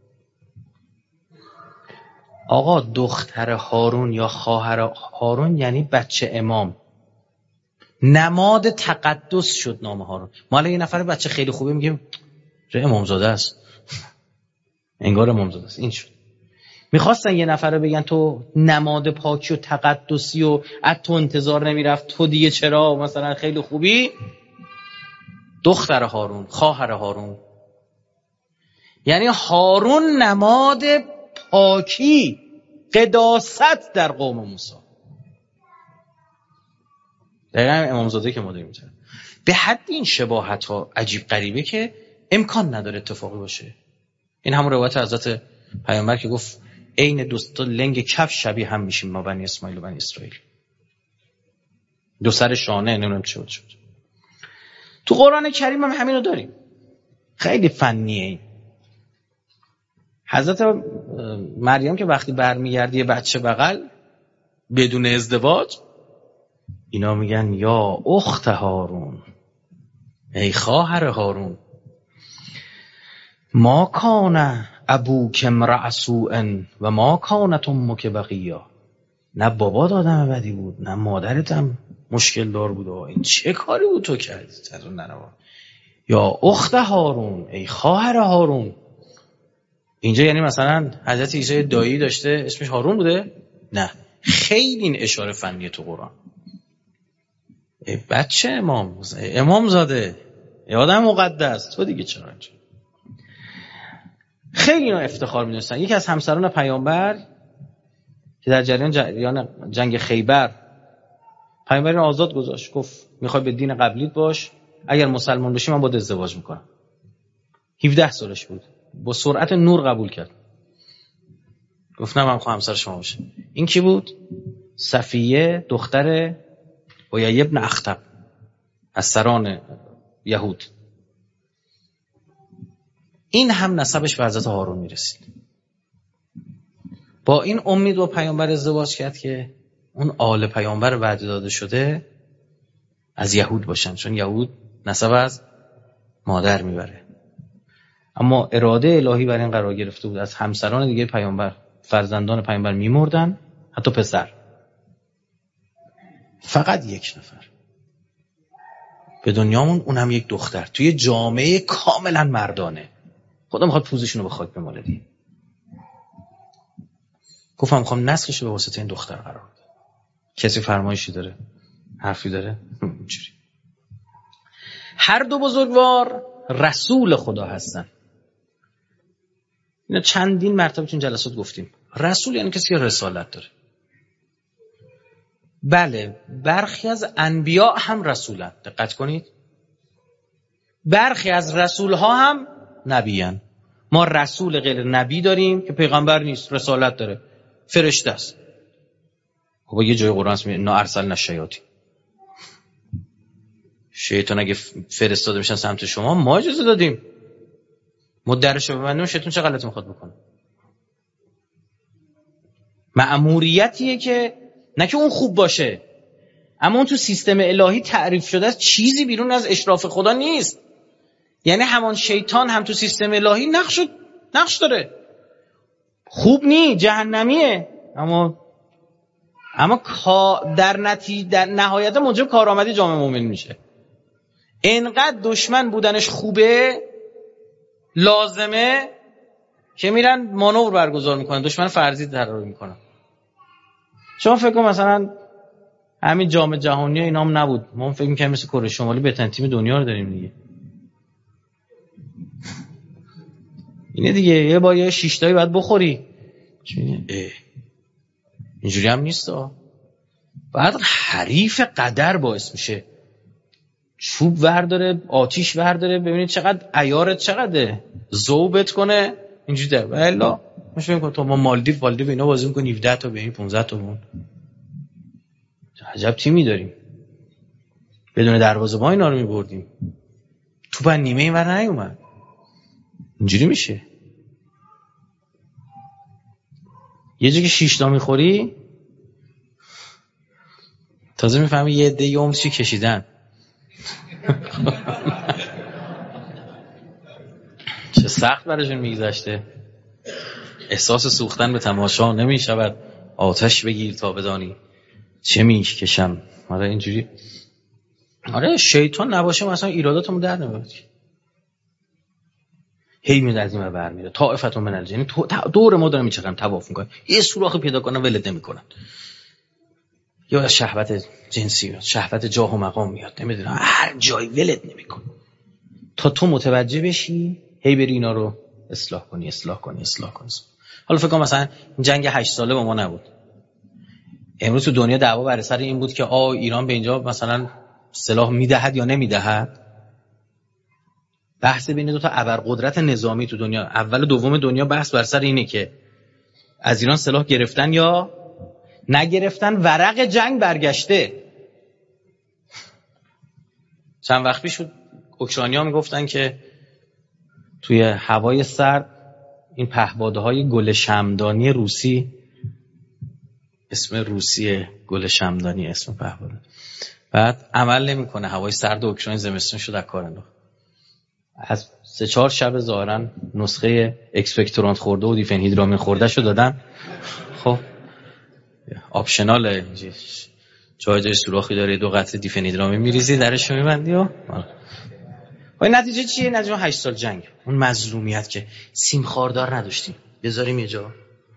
آقا دختر هارون یا خواهر هارون یعنی بچه امام، نماد تقدس شد نام هارون. ما الان یه نفر بچه خیلی خوبه میگیم ره امامزاده است، انگار امامزاده است. این شد. میخواستن یه نفر رو بگن تو نماد پاکی و تقدسی و از تو انتظار نمیرفت، تو دیگه چرا مثلا خیلی خوبی، دختر هارون، خواهر هارون. یعنی هارون نماد پاکی، قداست در قوم موسی. دقیقا امامزاده که ما داریم می‌ذاریم. به حد این شباهت ها عجیب غریبه که امکان نداره اتفاقی باشه. این همون روایت حضرت پیامبر که گفت عین دوست لنگ کفش شبیه هم میشیم ما بنی اسماعیل و بنی اسرائیل، دو سر شانه نمیدونم چه بود شد. تو قرآن کریم هم همین رو داریم. خیلی فنیه این. حضرت مریم که وقتی برمیگردی یه بچه بغل بدون ازدواج، اینا میگن یا اخت هارون، ای خواهر هارون، ما کان ابوک امرأ سوء و ما کانت امک بغیا. نه بابات آدم بدی بود نه مادرت هم مشکل دار بود. این چه کاری بود تو کردی؟ یا اخت هارون، ای خواهر هارون. اینجا یعنی مثلا حضرت عیسی دایی داشته اسمش هارون بوده؟ نه، خیلی این اشاره فنیه تو قرآن. ای بچه امام، امام زاده، ای آدم مقدس، تو دیگه چرا اینجا؟ خیلی اینا افتخار می‌دونستن. یکی از همسران پیامبر که در جریان جریان جنگ خیبر پیامبر اینو آزاد گذاشت، گفت میخوای به دین قبلیت باش، اگر مسلمان بشی من باید ازدواج میکنم. هفده سالش بود، با سرعت نور قبول کرد، گفت نه من میخوام همسر شما باشم. این کی بود؟ صفیه دختر حیی ابن اخطب از سران یهود. این هم نسبش به حضرت هارون میرسید. با این امید با پیامبر ازدواج کرد که اون آل پیامبر وعده داده شده از یهود باشن، چون یهود نسب از مادر میبره. اما اراده الهی بر این قرار گرفته بود از همسران دیگه پیامبر، فرزندان پیامبر میمردن، حتی پسر. فقط یک نفر به دنیامون، اونم یک دختر، توی جامعه کاملا مردانه. خدا میخواد پوزشونو به خاک بماله دی. گفتم میخوام نسلشو به واسطه این دختر قرار بده. کسی فرمایشی داره؟ حرفی داره؟ اینجوری. هر دو بزرگوار رسول خدا هستن. اینا چندین مرتبه تو جلسات گفتیم. رسول یعنی کسی که رسالت داره. بله، برخی از انبیا هم رسولن، دقت کنید. برخی از رسولها هم نبیان. ما رسول غیر نبی داریم که پیغمبر نیست، رسالت داره، فرشته است. خب یه جای قرآن میگه انا ارسلنا الشیاطین. شیطان اگه فرستاده میشن سمت شما، ما اجازه دادیم. ما درشو ببندیم، شیطان چه غلطی میخواد بکنه؟ مأموریتیه که نه که اون خوب باشه، اما اون تو سیستم الهی تعریف شده است، چیزی بیرون از اشراف خدا نیست. یعنی همان شیطان هم تو سیستم الهی نقش نقش داره. خوب نی، جهنمیه، اما اما در نتیجه در نهایت موجب کارآمدی جامعه مومن میشه. انقدر دشمن بودنش خوبه، لازمه، که میرن مانور برگزار میکنن، دشمن فرضی طراحی میکنن. شما فکر کن مثلا همین جام جهانی اینا هم نبود، ما فکر میکنیم مثل کره شمالی بهترین تیم دنیا رو داریم دیگه. اینه دیگه، یه با یه شیشتایی باید بخوری. اینجوری هم نیست ها. بعد حریف قدر باعث میشه چوب ورداره، آتیش ورداره، ببینید چقدر عیارت چقدره، ذوبت کنه اینجوری ده. والا مش فکر کن تو ما مالدیو والدیو اینا بازی می‌کنی هفده تا ببین پانزده تا بون. عجب تیمی داریم. بدون دروازه‌بان اینا رو می‌بردیم. توپ نیمه اینور نیومد. اینجوری میشه. یه جایی که شش تا می‌خوری تازه می‌فهمی یه عده عمر چی کشیدن. چه سخت براشون میگذشته. احساس سوختن به تماشا نمیشود، آتش بگیر تا بدانی چه میکشم. آره اینجوری. آره شیطان نباشه مثلا ایراداتمون در نمیاد. هی میاد از این ور برمیره. طائفتون من الجن، دور ما دارن میچرخن طواف میکنن، یه سوراخی پیدا کنن ولد نمیکنن. یا از شهوت جنسی میاد، شهوت جاه و مقام میاد، نمیدونم هر جایی ولد نمیکنه تا تو متوجه بشی هی بری اینا رو اصلاح کنی اصلاح کنی اصلاح کنی. حالا فکر کنم مثلا جنگ هشت ساله با ما نبود. امروز تو دنیا دعوا بر سر این بود که آ ایران به اینجا مثلا سلاح میدهد یا نمیدهد. بحث بین دو تا ابرقدرت نظامی تو دنیا، اول و دوم دنیا، بحث بر سر اینه که از ایران سلاح گرفتن یا نگرفتن. ورق جنگ برگشته. چند وقت پیش اوکراینیا میگفتن که توی هوای سرد این پهپادهای گل شمعدانی روسی، اسم روسیه گل شمعدانی اسم پهپاد، بعد عمل نمیکنه. هوای سرد اوکراین زمستون شد از کار انداخت. از سه چهار شب ظاهرا نسخه اکسپکتورانت خورده و دیفن هیدرامین خورده شو دادن. خب آپشناله، جای جای سوراخی داره، دو قطره دیفن هیدرامین میریزی درش میبندی و وای. نتیجه چیه؟ نتیجه هشت سال جنگ، اون مظلومیت که سیم خاردار نداشتیم بذاریم یه جا.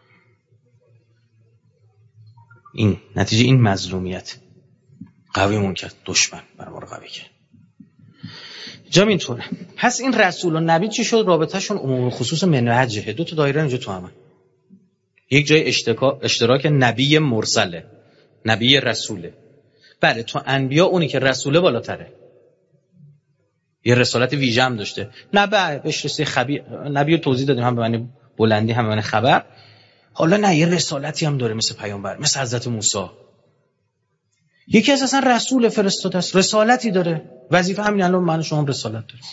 این نتیجه این مظلومیت قویمون کرد، دشمن بر ما رو قوی کرد. جام اینطوره. پس این رسول و نبی چی شد؟ رابطهشون عموم خصوص منهجه. دو تا دایره اینجا تو همه. یک جای اشتراک نبی مرسله، نبی رسوله. بله تو انبیا اونی که رسوله بالاتره، یه رسالت ویژه هم داشته. نبی بهش رسید خبیر، نبی رو توضیح دادیم، هم به معنی بلندی هم به معنی خبر. حالا نه یه رسالتی هم داره مثل پیامبر، مثل حضرت موسی. یکی از اصلا رسول فرستاده است، رسالتی داره، وظیفه همین. الان من و شما هم رسالت داره.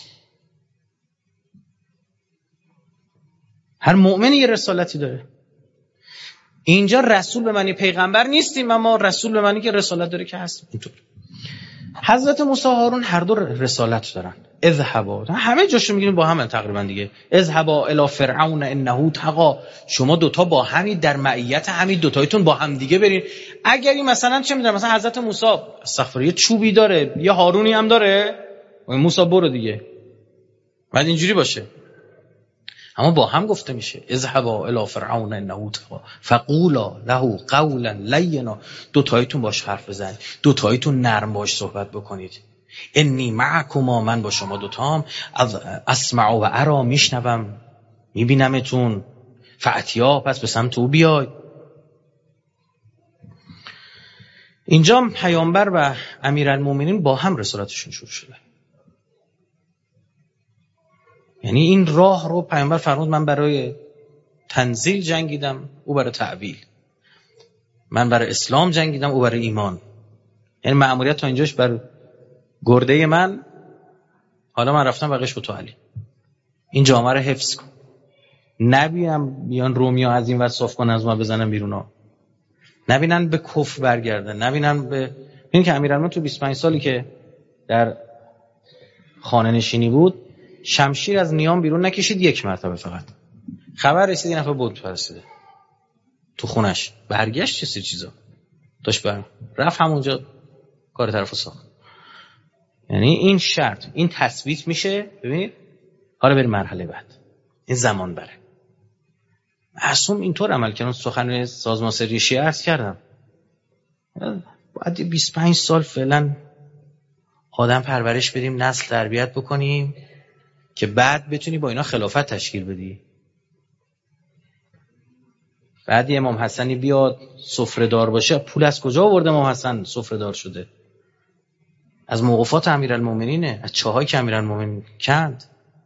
هر مؤمن یه رسالتی داره. اینجا رسول به معنی پیغمبر نیستیم، اما رسول به معنی که رسالت داره که هست. اینطور حضرت موسی و هارون هر دو رسالت دارن. اذهبا، همه جاشو میگیم با هم تقریبا دیگه. اذهبا الی فرعون انه طغى، شما دوتا با همین در معیت همین دوتایتون با هم دیگه برین. اگر این مثلا چه میدونم مثلا حضرت موسی استغفر یه چوبی داره، یه هارونی هم داره، و موسی برو دیگه، بعد اینجوری باشه. اما با هم گفته میشه اذهبا الی فرعون انه طغى فقولا له قولا لینا. دو تایتون باش حرف بزنید، دو تایتون نرم باش صحبت بکنید. انی معکما، من با شما دوتام، اسمع و ارا، میشنوم میبینمتون. فاتیا، پس به سمت او بیای. اینجا پیامبر و امیرالمومنین با هم رسالتشون شروع شده. یعنی این راه رو پیامبر فرمود من برای تنزیل جنگیدم، او برای تعویل. من برای اسلام جنگیدم، او برای ایمان. یعنی مأموریت تا اینجاش بر گرده من، حالا من رفتم بقیش به تو علی. این جامعه رو حفظ کن. نبینم بیان رومیا از این ور صاف کن از ما بزنن بیرون ها. نبینن به کفر برگردن، نبینن به این که امیرالمومنین تو بیست و پنج سالی که در خانه نشینی بود شمشیر از نیام بیرون نکشید، یک مرتبه فقط. خبر رسید این نفر بود پرسیده تو خونش، برگشت چه سری چیزا داشت برم رفت همونجا کار طرفو ساخت. یعنی این شرط، این تثبیت میشه. ببینید حالا بریم مرحله بعد، این زمان بره. معصوم اینطور عمل کردن. سخنرانی سازمان سری شیعه عرض کردم باید بیست و پنج سال فعلا آدم پرورش بدیم، نسل تربیت بکنیم که بعد بتونی با اینا خلافت تشکیل بدی. بعد یه امام حسنی بیاد سفره دار باشه، پول از کجا آورده امام حسن سفره دار شده؟ از موقوفات امیرالمومنینه، از چاهای که امیرالمومنین کند.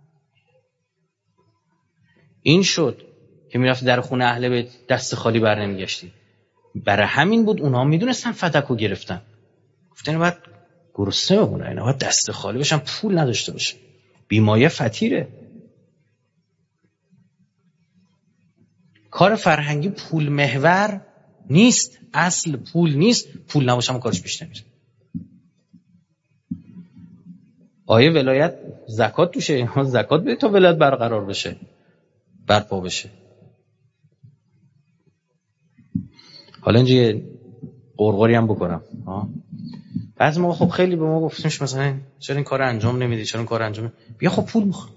این شد که میرفت در خونه اهل بیت دست خالی بر نمیگشتی. برای همین بود اونها میدونستن فتکو گرفتن، گفتن باید گرسنه بمونه، اینا باید دست خالی باشن، پول نداشته باشه، بیمایه فطیره. کار فرهنگی پول محور نیست، اصل پول نیست، پول نباشه کارش پیش نمیره. آیه ولایت زکات توشه، زکات بده تا ولایت برقرار بشه، برپا بشه. حالا اینجا یه قرقری هم بکنم. بعضی موقع خب خیلی به ما گفتیمش مثلا چرا این کار انجام نمیدی، چرا این کار انجام نمیدی؟ بیا خب پول میخواد.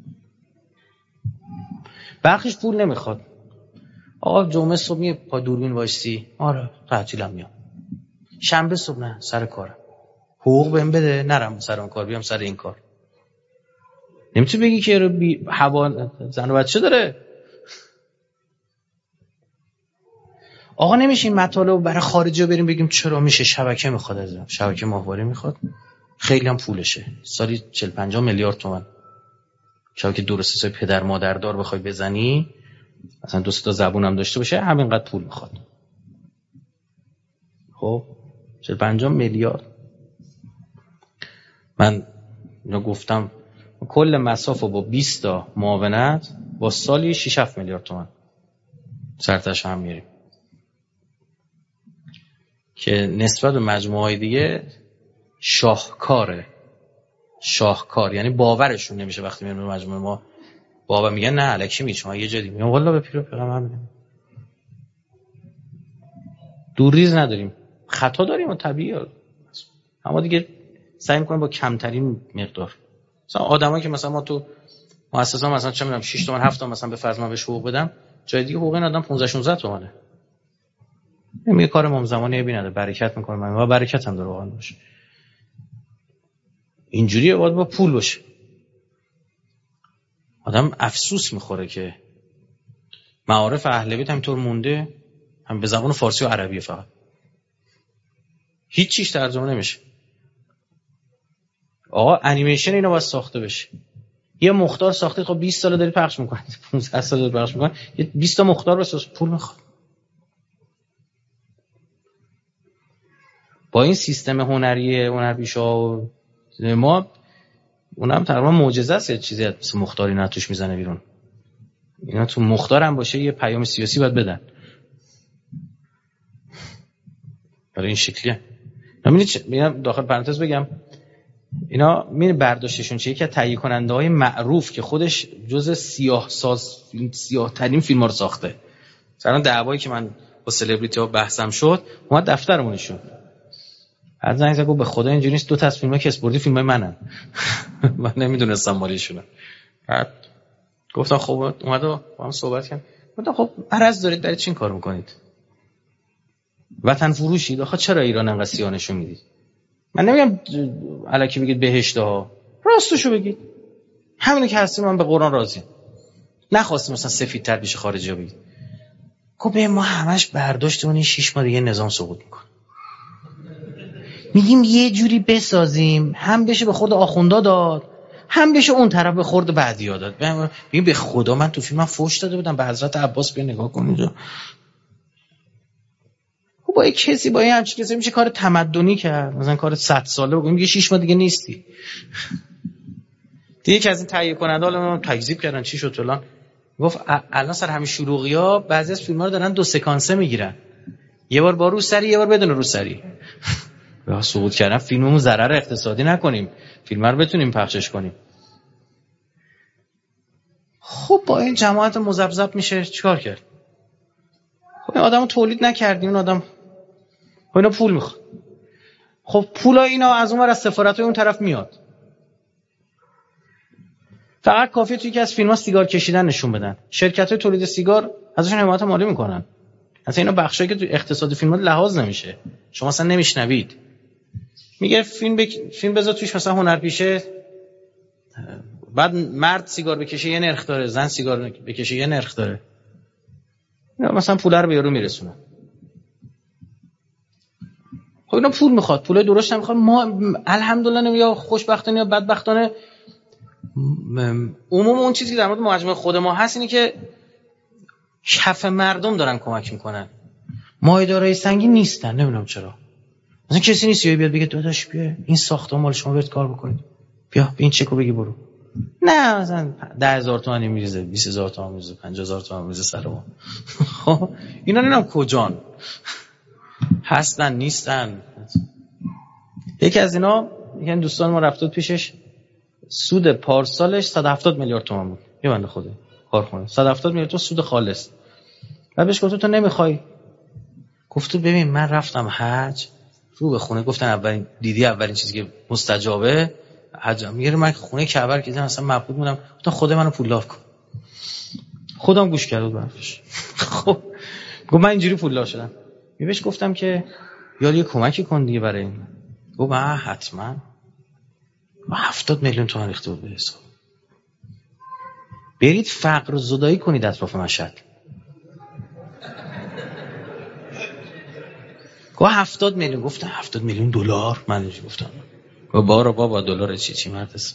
برخیش پول نمیخواد. آقا جمعه صبح میه پا دوربین وایسی، آره تعطیلم میام. شنبه صبح نه سر کارم. حقوق بهم بده نرم سر اون کار، بیام سر این کار. نمیتونی بگی که رو بی هوا زن و بچه داره. آقا نمیشه این مطالب برای خارجی بریم بگیم چرا میشه، شبکه میخواد، ازم شبکه ماهواره میخواد، خیلی هم پولشه، سالی چهل پنجاه میلیارد تومان. شبکه درست حسابی پدر مادر دار بخوای بزنی، مثلا دو سه تا زبون هم داشته باشه، همینقدر پول میخواد. خب چهل پنجاه میلیارد. من اینو گفتم کل مصرف با بیست تا معاونت با سالی شش هفت میلیارد تومان سرتش هم میریم که نسبت به مجموعه‌های دیگه شاهکاره. شاهکار یعنی باورشون نمیشه وقتی میرن به مجموعه ما بابا میگن نه الکی میگه شما یه جدی میگم والله به پیر و پیغمبر میگم دوریز نداریم، خطا داریم و طبیعیه، اما دیگه سعی میکنیم با کمترین مقدار. مثلا آدمایی که مثلا ما تو مؤسسه مثلا چه میدونم شش تومن هفت تومن مثلا به فرض من بهش حقوق بدم، جای دیگه حقوق این آدم پانزده شانزده تومنه. میگه کار امام زمانی ابی نداره، برکت میکنه من و برکت هم داره واقعا باشه. اینجوریه باید با پول باشه. آدم افسوس میخوره که معارف اهل بیت همینطور مونده، هم به زبان فارسی و عربی فقط، هیچ چیز ترجمه نمیشه. آقا انیمیشن اینا باید ساخته بشه. یه مختار ساخته، خب بیست سال داری پخش میکنی، پانزده سال داری پخش میکنی، یه بیست تا مختار بساز، پول میخواد. با این سیستم هنری هنرپیشا و ما اونم تقریبا معجزه است، یه چیزی مثل مختاری نه توش میزنه بیرون. اینا تو مختار هم باشه یه پیام سیاسی باید بدن. برای این شکلیه. من داخل پرانتز بگم اینا می برداشتشون چه یکی از تهیه کننده های معروف که خودش جز سیاه ساز سیاه ترین فیلم ها رو ساخته. مثلا دعوایی که من با سلبریتی ها بحثم شد اومد دفترمونشون از زنگ زد گفت به خدا اینجوری نیست، دو تا از فیلم‌ها که اسپوردی فیلم‌های منن. من نمیدونستم مالیشونه. بعد گفتم خب اومد با هم صحبت کردم، گفتم خب عرض دارید دارید چین کار میکنید؟ وطن فروشید. آخه چرا ایران انقدر سیاه نشون میدید؟ من نمیگم الکی بگید بهشت ها، راستشو بگید. همینو که هستیم من به قرآن راضیم. نخواستیم مثلا سفیدتر بشه خارجی ها بگید. خب ما همش برداشتمون این شش ماه دیگه نظام سقوط میکنه. میگیم یه جوری بسازیم هم بشه به خود آخوندا داد، هم بشه اون طرف به خورد بعدیا داد. ببین به خدا من تو فیلمم فوش داده بودم به حضرت عباس، بیا نگاه کن اینجا. خب با یک کسی با این همچین کسی میشه کار تمدنی کرد، مثلا کار صد ساله بگیم میگه شش ماه دیگه نیستی. دیگه که از این تهیه کننده حالا من تکذیب کردن چی شد فلان، گفت الان سر همین شلوغی‌ها بعضی از فیلم‌ها رو دارن دو سکانسه میگیرن، یه بار با روسری یه بار بدون روسری. یا سقوط کردن فیلممون ضرر اقتصادی نکنیم، فیلم رو بتونیم پخشش کنیم. خب با این جماعت مذبذب میشه چیکار کرد؟ خب این آدمو تولید نکردیم، این آدم خب اینا پول میخواد. خب پولا اینا از اون ور از سفارت‌های اون طرف میاد. فقط کافیه توی یکی از فیلم‌ها سیگار کشیدن نشون بدن، شرکت‌های تولید سیگار ازشون حمایت مالی میکنن. اصلا اینا بخشایی که تو اقتصاد فیلم‌ها لحاظ نمیشه، شما اصلا نمیشنوید. میگه فیلم بک... فیلم بذار توش مثلا هنرپیشه، بعد مرد سیگار بکشه یه نرخ داره، زن سیگار بکشه یه نرخ داره. یا مثلا پول رو به یارو میرسونه. خب اینا پول میخواد، پول درشت نمیخواد. ما الحمدلله یا خوشبختانه یا بدبختانه عموم اون چیزی که در مورد مجموعه خود ما هست اینه که کف مردم دارن کمک میکنن، مایه‌دارای سنگین نیستن. نمیدونم چرا مثلا کسی نیست یا بیاد بگه داداش بیا این ساختمان مال شما برید کار بکنید، بیا این چکو بگی برو. نه مثلا ده هزار تومانی میریزه، بیست هزار تومان میریزه، پنجاه هزار تومان میریزه سر ما. خب اینا نمیدونم کجان هستن نیستن. یکی از اینا یعنی دوستان ما رفت بود پیشش، سود پارسالش صد و هفتاد میلیارد تومان بود. یه بنده خدا کارخونه صد و هفتاد میلیارد تومان سود خالص. بعد بهش گفت تو نمیخوای؟ گفت ببین من رفتم حج، رو به خونه گفتن اولین دیدی اولین چیزی که مستجابه حج. میگه من خونه کعبه که دیدم اصلا مبهوت موندم، گفتم خدا منو پولدار کن. خودم گوش کرد بود برفش. خب گفت من اینجوری پولدار شدم. بهش گفتم که یاد یه کمکی کن دیگه برای این. گفت من حتما. ما هفتاد میلیون تومان ریخته بود به حساب. برید فقر رو زدایی کنید اطراف مشهد. گفت هفتاد میلیون. گفتم هفتاد میلیون دلار؟ من اینجوری گفتم بابا بابا دلار چی چی مرد است.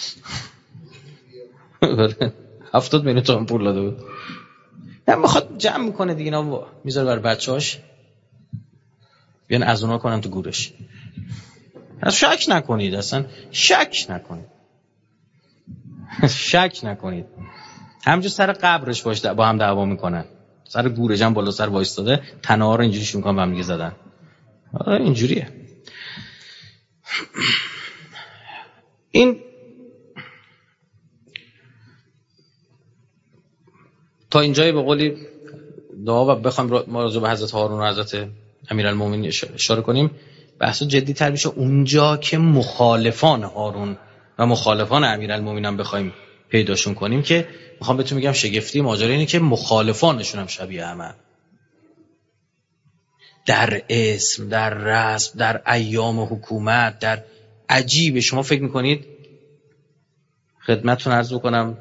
هفتاد میلیون تومان پول داده بود. نه میخواد جمع میکنه دیگه، اینا میذاره برای بچه‌هاش بیان از اونا کنن تو گورش. اصلا شک نکنید، اصلا شک نکنید، شک نکنید. همونجور سر قبرش باش با هم دعوا میکنن، سر گورش هم بالا سر وایستاده تنه ها رو اینجوری شون کنن با هم دیگه زدن. آره اینجوریه. این تا اینجای به قولی دعا و بخوایم ما راجع به حضرت هارون و حضرت امیرالمومنین اشاره کنیم، بحث جدی تر میشه اونجا که مخالفان هارون و مخالفان امیرالمومنین هم بخوایم پیداشون کنیم، که میخوام بهتون میگم شگفتی ماجرا اینه که مخالفانشون هم شبیه همه در اسم، در رسم، در ایام حکومت، در عجیبه. شما فکر میکنید خدمتتون عرض بکنم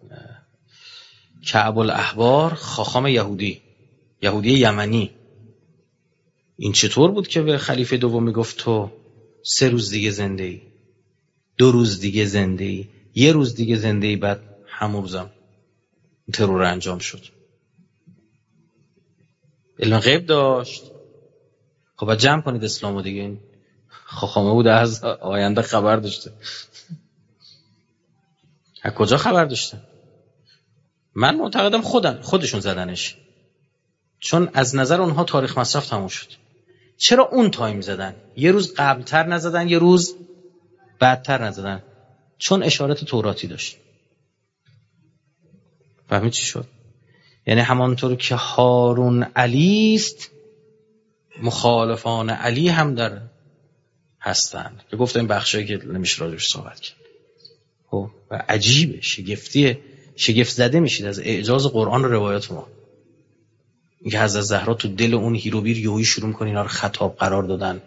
کعب الاحبار خاخام یهودی یهودی یمنی این چطور بود که به خلیفه دوم میگفت تو سه روز دیگه زنده ای، دو روز دیگه زنده ای، یه روز دیگه زنده ای، بعد همون روزم ترور انجام شد. علم غیب داشت. خب باید جمع کنید اسلامو دیگه. این خاخامه بود از آینده خبر داشته. از کجا خبر داشته؟ من معتقدم خودن خودشون زدنش، چون از نظر اونها تاریخ مصرف تموم شد. چرا اون تایم زدن؟ یه روز قبلتر نزدن، یه روز بعدتر نزدن؟ چون اشارت توراتی داشت. فهمید چی شد؟ یعنی همانطور که هارون علی است، مخالفان علی هم در هستن، که گفتم این بخشایی که نمیشه راجعش صحبت کرد. خب و عجیبه، شگفتیه، شگفت زده میشید از اعجاز قرآن و روایات ما. اینکه حضرت زهرا تو دل اون هیروبیر یهویی شروع می‌کنه اینا رو خطاب قرار دادن.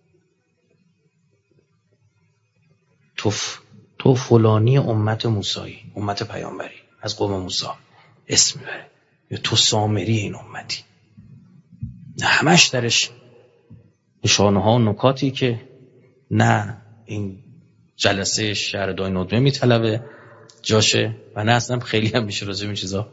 تو ف... تو فلانی امت موسی، امت پیامبری از قوم موسی اسم میبره، یا تو سامری این امتی. همش درش نشانه ها و نکاتی که نه این جلسه شهر دای ندمه میطلبه جاشه و نه اصلا خیلی هم میشه راجع به این چیزا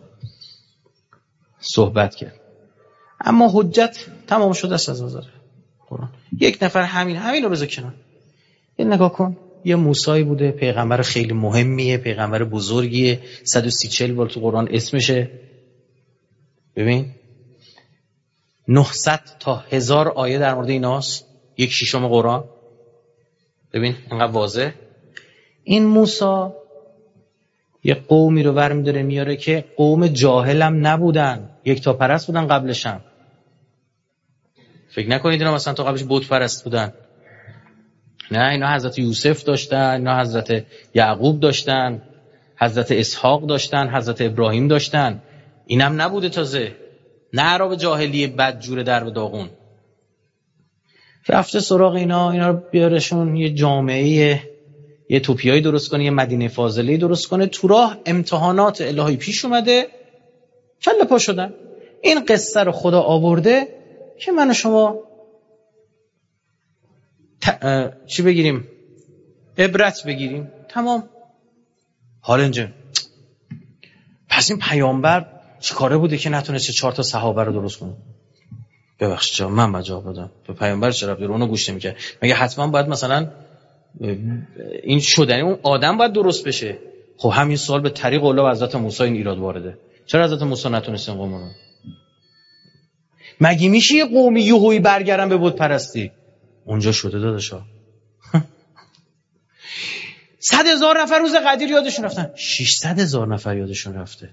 صحبت کرد. اما حجت تمام شده است از نظر قرآن. یک نفر همین همین رو بذار کنار. یه نگاه کن، یه موسی بوده، پیغمبر خیلی مهمیه، پیغمبر بزرگیه، صد و سی چهل بار تو قرآن اسمشه. ببین نهصد تا هزار آیه در مورد ایناست، یک شیشم قرآن. ببین اینقدر واضح. این موسی یه قومی رو برمی داره میاره که قوم جاهل هم نبودن، یک تا پرست بودن قبلش هم. فکر نکنید اینا مثلا تا قبلش بت پرست بودن. نه، اینا حضرت یوسف داشتن، اینا حضرت یعقوب داشتن، حضرت اسحاق داشتن، حضرت ابراهیم داشتن. اینم نبوده تازه. نه عرب جاهلی بدجور در به داغون. رفته سراغ اینا، اینا رو بیارشون یه جامعه، یه توپیایی درست کنه، یه مدینه فاضله درست کنه. تو راه امتحانات الهی پیش اومده، کله پا شدن. این قصه رو خدا آورده که من و شما ت... چی بگیریم؟ عبرت بگیریم. تمام. حالا اینجا پس این پیامبر چی کاره بوده که نتونسته چهار تا صحابه رو درست کنه؟ ببخشید جا من جواب بدم. به پیامبر چرا به اونو گوش نمی‌کرد؟ مگه حتما باید مثلا این شدنی اون آدم باید درست بشه؟ خب همین سوال به طریق الله و حضرت موسی این ایراد وارده. چرا حضرت موسی نتونستن قوم رو؟ مگه میشه یه قومی یهویی برگردن به بت پرستی؟ اونجا شده داداشا. صد هزار نفر روز قدیر یادشون رفتن، ششصد هزار نفر یادشون رفته.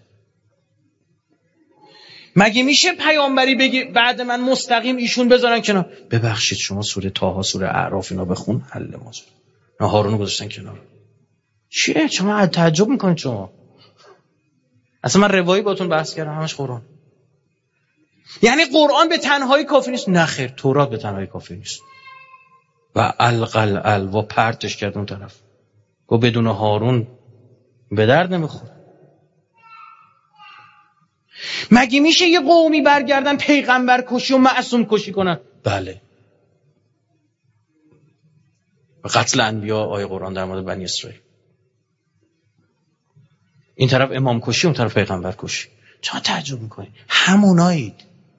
مگه میشه پیامبری بگی بعد من مستقیم ایشون بذارن کنار؟ ببخشید شما سوره طه، سوره اعراف اینا بخون حل موضوع. نه هارون رو گذاشتن کنار. چیه؟ شما تعجب میکنید شما. اصلا من روایی باتون بحث کردم همش قرآن. یعنی قرآن به تنهایی کافی نیست؟ نه خیر، تورات به تنهایی کافی نیست. و القل الوا پرتش کرد اون طرف. گو بدون هارون به درد نمیخوره. مگه میشه یه قومی برگردن پیغمبر کشی و معصوم کشی کنن؟ بله. و قتل انبیا آیه قرآن در مورد بنی اسرائیل. این طرف امام کشی، اون طرف پیغمبر کشی. چرا تعجب میکنید؟ همونایید.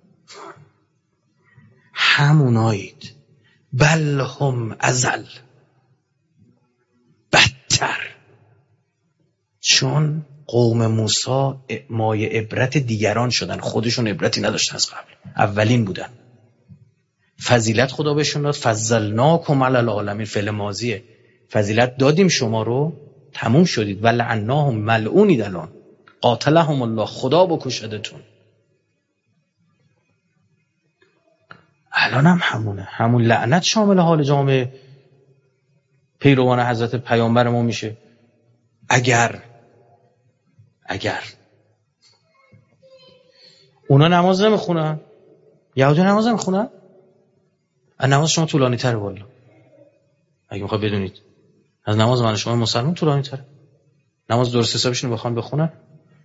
همونایید. بل هم ازل. بدتر. چون قوم موسی مایه عبرت دیگران شدن، خودشون عبرتی نداشتن از قبل، اولین بودن. فضیلت خدا بهشون داد. فضلناکم علی العالمین، فعل ماضیه. فضیلت دادیم شما رو، تموم شدید. ولعناهم، ملعونید الان. قاتلهم الله، خدا بکشدتون. الان هم همونه. همون لعنت شامل حال جامعه پیروان حضرت پیامبر ما میشه. اگر اگر اونا نماز نمیخونن، یهودی نماز نمیخونن، نماز شما طولانی تره. والا اگه میخواد بدونید از نماز من شما مسلمان طولانی تره. نماز درست حسابشون بخوان بخونن.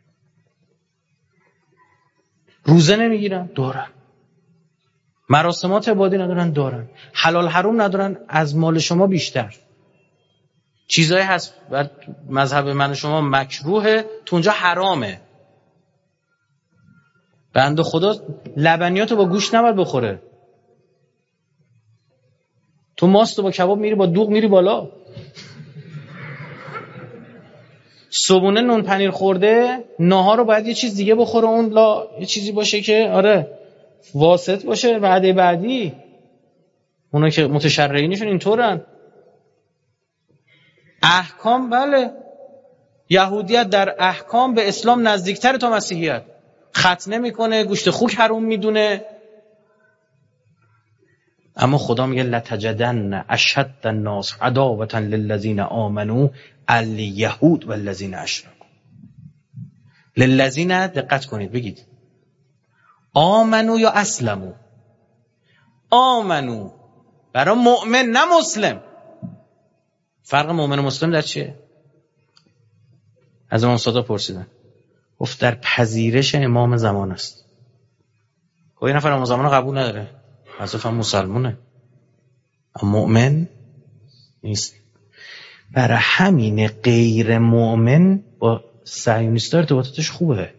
روزه نمیگیرن، دارن. مراسمات عبادی ندارن، دارن. حلال حرام ندارن، از مال شما بیشتر. چیزایی هست بر مذهب من و شما مکروهه، تو اونجا حرامه. بنده خدا لبنیاتو با گوشت نباید بخوره. تو ماستو با کباب میری، با دوغ میری بالا. صبونه نون پنیر خورده، ناهار رو باید یه چیز دیگه بخوره، اون لا یه چیزی باشه که آره واسط باشه. وعده بعدی اونا که متشرعینشون اینطورن. احکام بله، یهودیت در احکام به اسلام نزدیکتر تا مسیحیت. ختنه میکنه، گوشت خوک حروم میدونه. اما خدا میگه لتجدن اشد الناس عداوة للذین آمنوا الیهود والذین اشرکوا. للذین، دقت کنید بگید آمنو یا اسلمو. آمنو برای مؤمن نه مسلم. فرق مؤمن و مسلم در چیه؟ از امام صادق پرسیدن، گفت در پذیرش امام زمان است. خب این نفر امام زمان قبول نداره، حضرت هم مسلمونه، اما مؤمن نیست. برای همین غیر مؤمن با صهیونیست‌ها ارتباطاتش خوبه،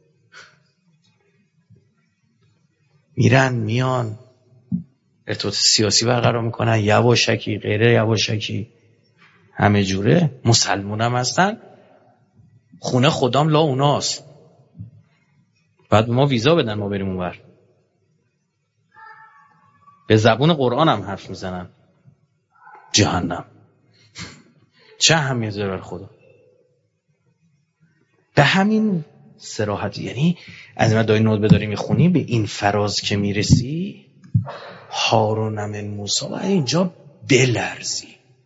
میرن میان ارتباط سیاسی برقرار میکنن، یواشکی غیر یواشکی همه جوره. مسلمون هم هستن، خونه خدام لا اوناست، بعد به ما ویزا بدن ما بریم اونور. به زبون قرآن هم حرف میزنن. جهنم چه اهمیتی داره برای خدا؟ به همین صراحت. یعنی از این دای نوت بداری میخونی به این فراز که میرسی، هارون من موسی، و اینجا بلرزی،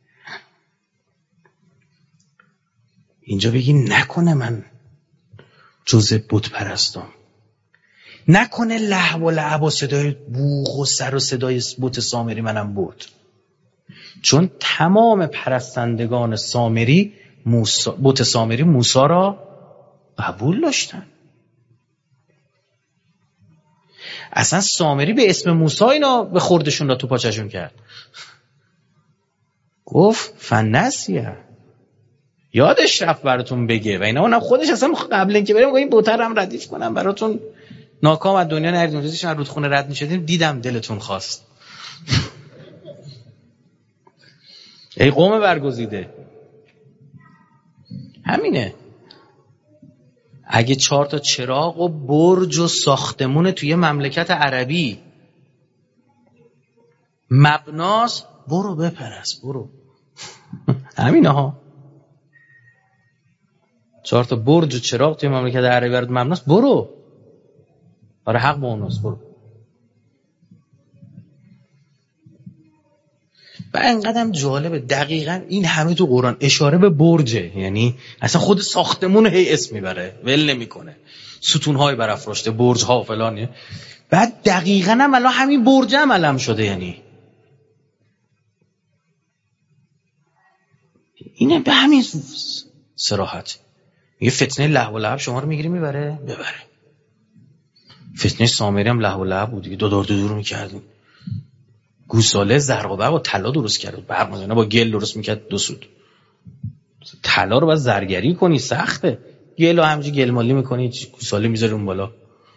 اینجا بگی نکنه من جزء بت پرستم، نکنه لهو و لعب و صدای بوق و سر و صدای بت سامری منم بود. چون تمام پرستندگان سامری موسی، بت سامری موسی را قبول داشتن. اصلا سامری به اسم موسی اینا به خوردشون را تو پاچشون کرد. گفت فنسیه، یادش رفت براتون بگه و اینا. اونم خودش اصلا قبل اینکه بریم این بوتر هم ردیف کنم براتون، ناکام از دنیا نردیم، روزیش من رودخونه رد می‌شدیم دیدم دلتون خواست. ای قوم برگزیده، همینه. اگه چهار تا چراغ و برج و ساختمون توی مملکت عربی مبناست، برو بپرست، برو. همینه ها، چهار تا برج و چراغ توی مملکت عربی برات مبناست، برو. آره حق با اوناست، برو. و اینقدر جالبه دقیقاً این همه تو قرآن اشاره به برجه، یعنی اصلا خود ساختمون هی اسم میبره، ول نمیکنه، ستون‌های برافراشته، برج‌ها فلانه. بعد دقیقاً هم الان همین برج هم علم شده، یعنی اینه به همین صراحت. یه فتنه لهو و لعب شما رو میگیری میبره، ببره. فتنه سامری هم لهو و لعب بود دیگه، دو دور دو دور میکردیم. گوساله زرق و برق با طلا درست کرد، برق مثلا با گل درست میکرد دو سود. طلا رو باید زرگری کنی، سخته. گل رو همینجوری گل مالی میکنی، گوساله میذاری اون بالا.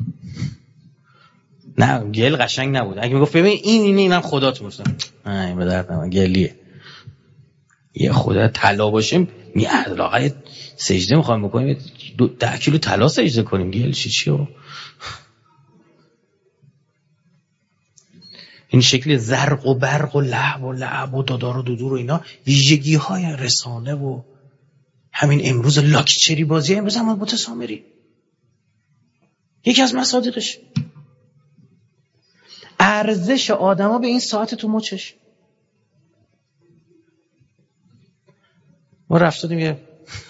نه گل قشنگ نبود. اگه میگفت ببین این اینه اینم خداتون گفتم نه این به درد نمیاد، گلیه. یه خدا طلا باشیم میاد لاغر سجده میخوایم بکنیم ده کیلو طلا سجده کنیم، گل چی چیو. این شکل زرق و برق و لعب و لعب و دادار و دودور و اینا ویژگی های رسانه و همین امروز لاکچری بازی امروز هم با سامری یکی از مصادیقش. ارزش آدما به این ساعت تو مچش. ما رفتیم یه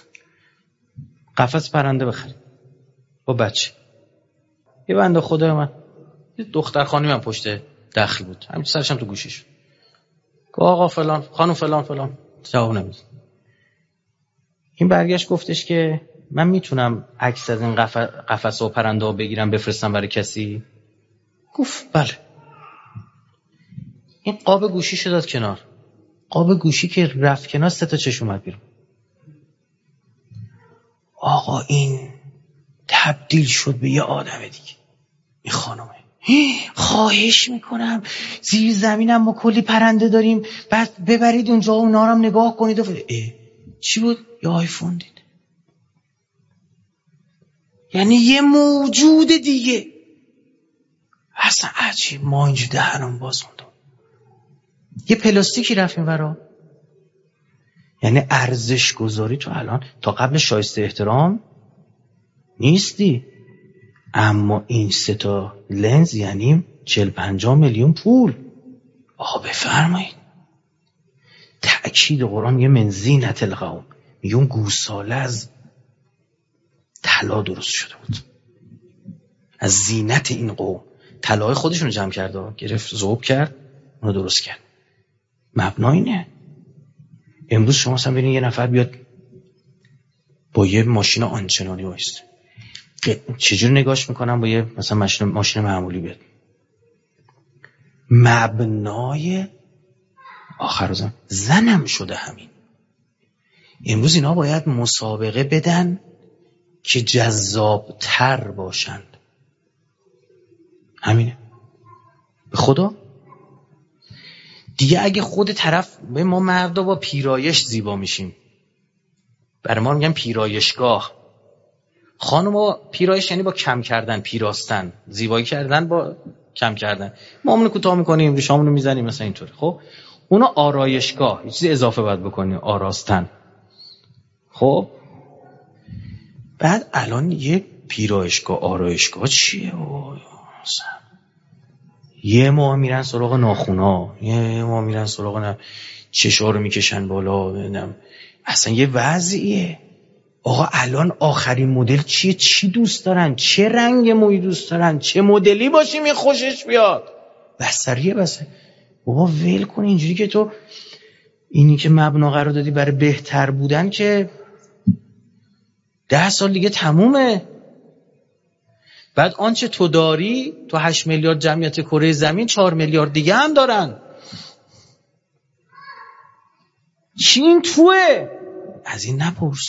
قفس پرنده بخریم با بچه. یه بنده خدا من یه دختر خانمی من پشت داخل بود، همین سرشم تو گوشش. گفت آقا فلان، خانم فلان فلان، جواب نمیده. این برگشت گفتش که من میتونم عکس از این قفس و پرنده ها بگیرم بفرستم برای کسی؟ گفت بله. این قاب گوشیشو داد کنار. قاب گوشی که رفت کنار سه تا چشم اومد بیرون. آقا این تبدیل شد به یه آدم دیگه. این خانمه خواهش میکنم زیر زمینم ما کلی پرنده داریم، بعد ببرید اونجا و اونا رو هم نگاه کنید. اه چی بود؟ یه آیفون دید. یعنی یه موجود دیگه. اصلا عجیب. ما اینجا دهنم باز موندم. یه پلاستیکی رفت این ورا. یعنی ارزش گذاری تو الان تا قبل شایسته احترام نیستی، اما این سه تا لنز یعنی چهل پنجاه میلیون پول. آقا بفرمایید. تأکید قرآن یه من زینت القوم، میگه اون گوساله از طلا درست شده بود، از زینت این قوم. طلای خودشونو جمع کرد، گرفت ذوب کرد اونو درست کرد. مبنا اینه. امروز شما مثلا ببینید یه نفر بیاد با یه ماشین آنچنانی وایسته، چجور نگاش میکنم با یه مثلا ماشین ماشین معمولی بیاد؟ مبنای آخر زن زنم شده همین. امروز اینا باید مسابقه بدن که جذاب تر باشند. همینه به خدا دیگه. اگه خود طرف به ما مردا با پیرایش زیبا میشیم، برای ما میگن پیرایشگاه. خانم پیرایش یعنی با کم کردن، پیراستن، زیبایی کردن با کم کردن. ما همونو کوتاه میکنیم، ریشامونو میزنیم مثلا اینطوری. خب اونا آرایشگاه، یه چیزی اضافه باید بکنیم، آراستن. خب بعد الان یه پیرایشگاه آرایشگاه چیه؟ یه ماه میرن سراغ ناخونا، یه ماه میرن سراغ نه چشا رو میکشن بالا، نمیدونم اصلا یه وضعیه. آقا الان آخرین مدل چیه؟ چی دوست دارن؟ چه رنگ موی دوست دارن؟ چه مدلی باشیم یه خوشش بیاد؟ بستریه بسه. بابا ول کن اینجوری که تو اینی که مبنا قرار دادی برای بهتر بودن که ده سال دیگه تمومه. بعد آنچه تو داری، تو هشت میلیارد جمعیت کره زمین چهار میلیارد دیگه هم دارن. چی این توه؟ از این نپرس.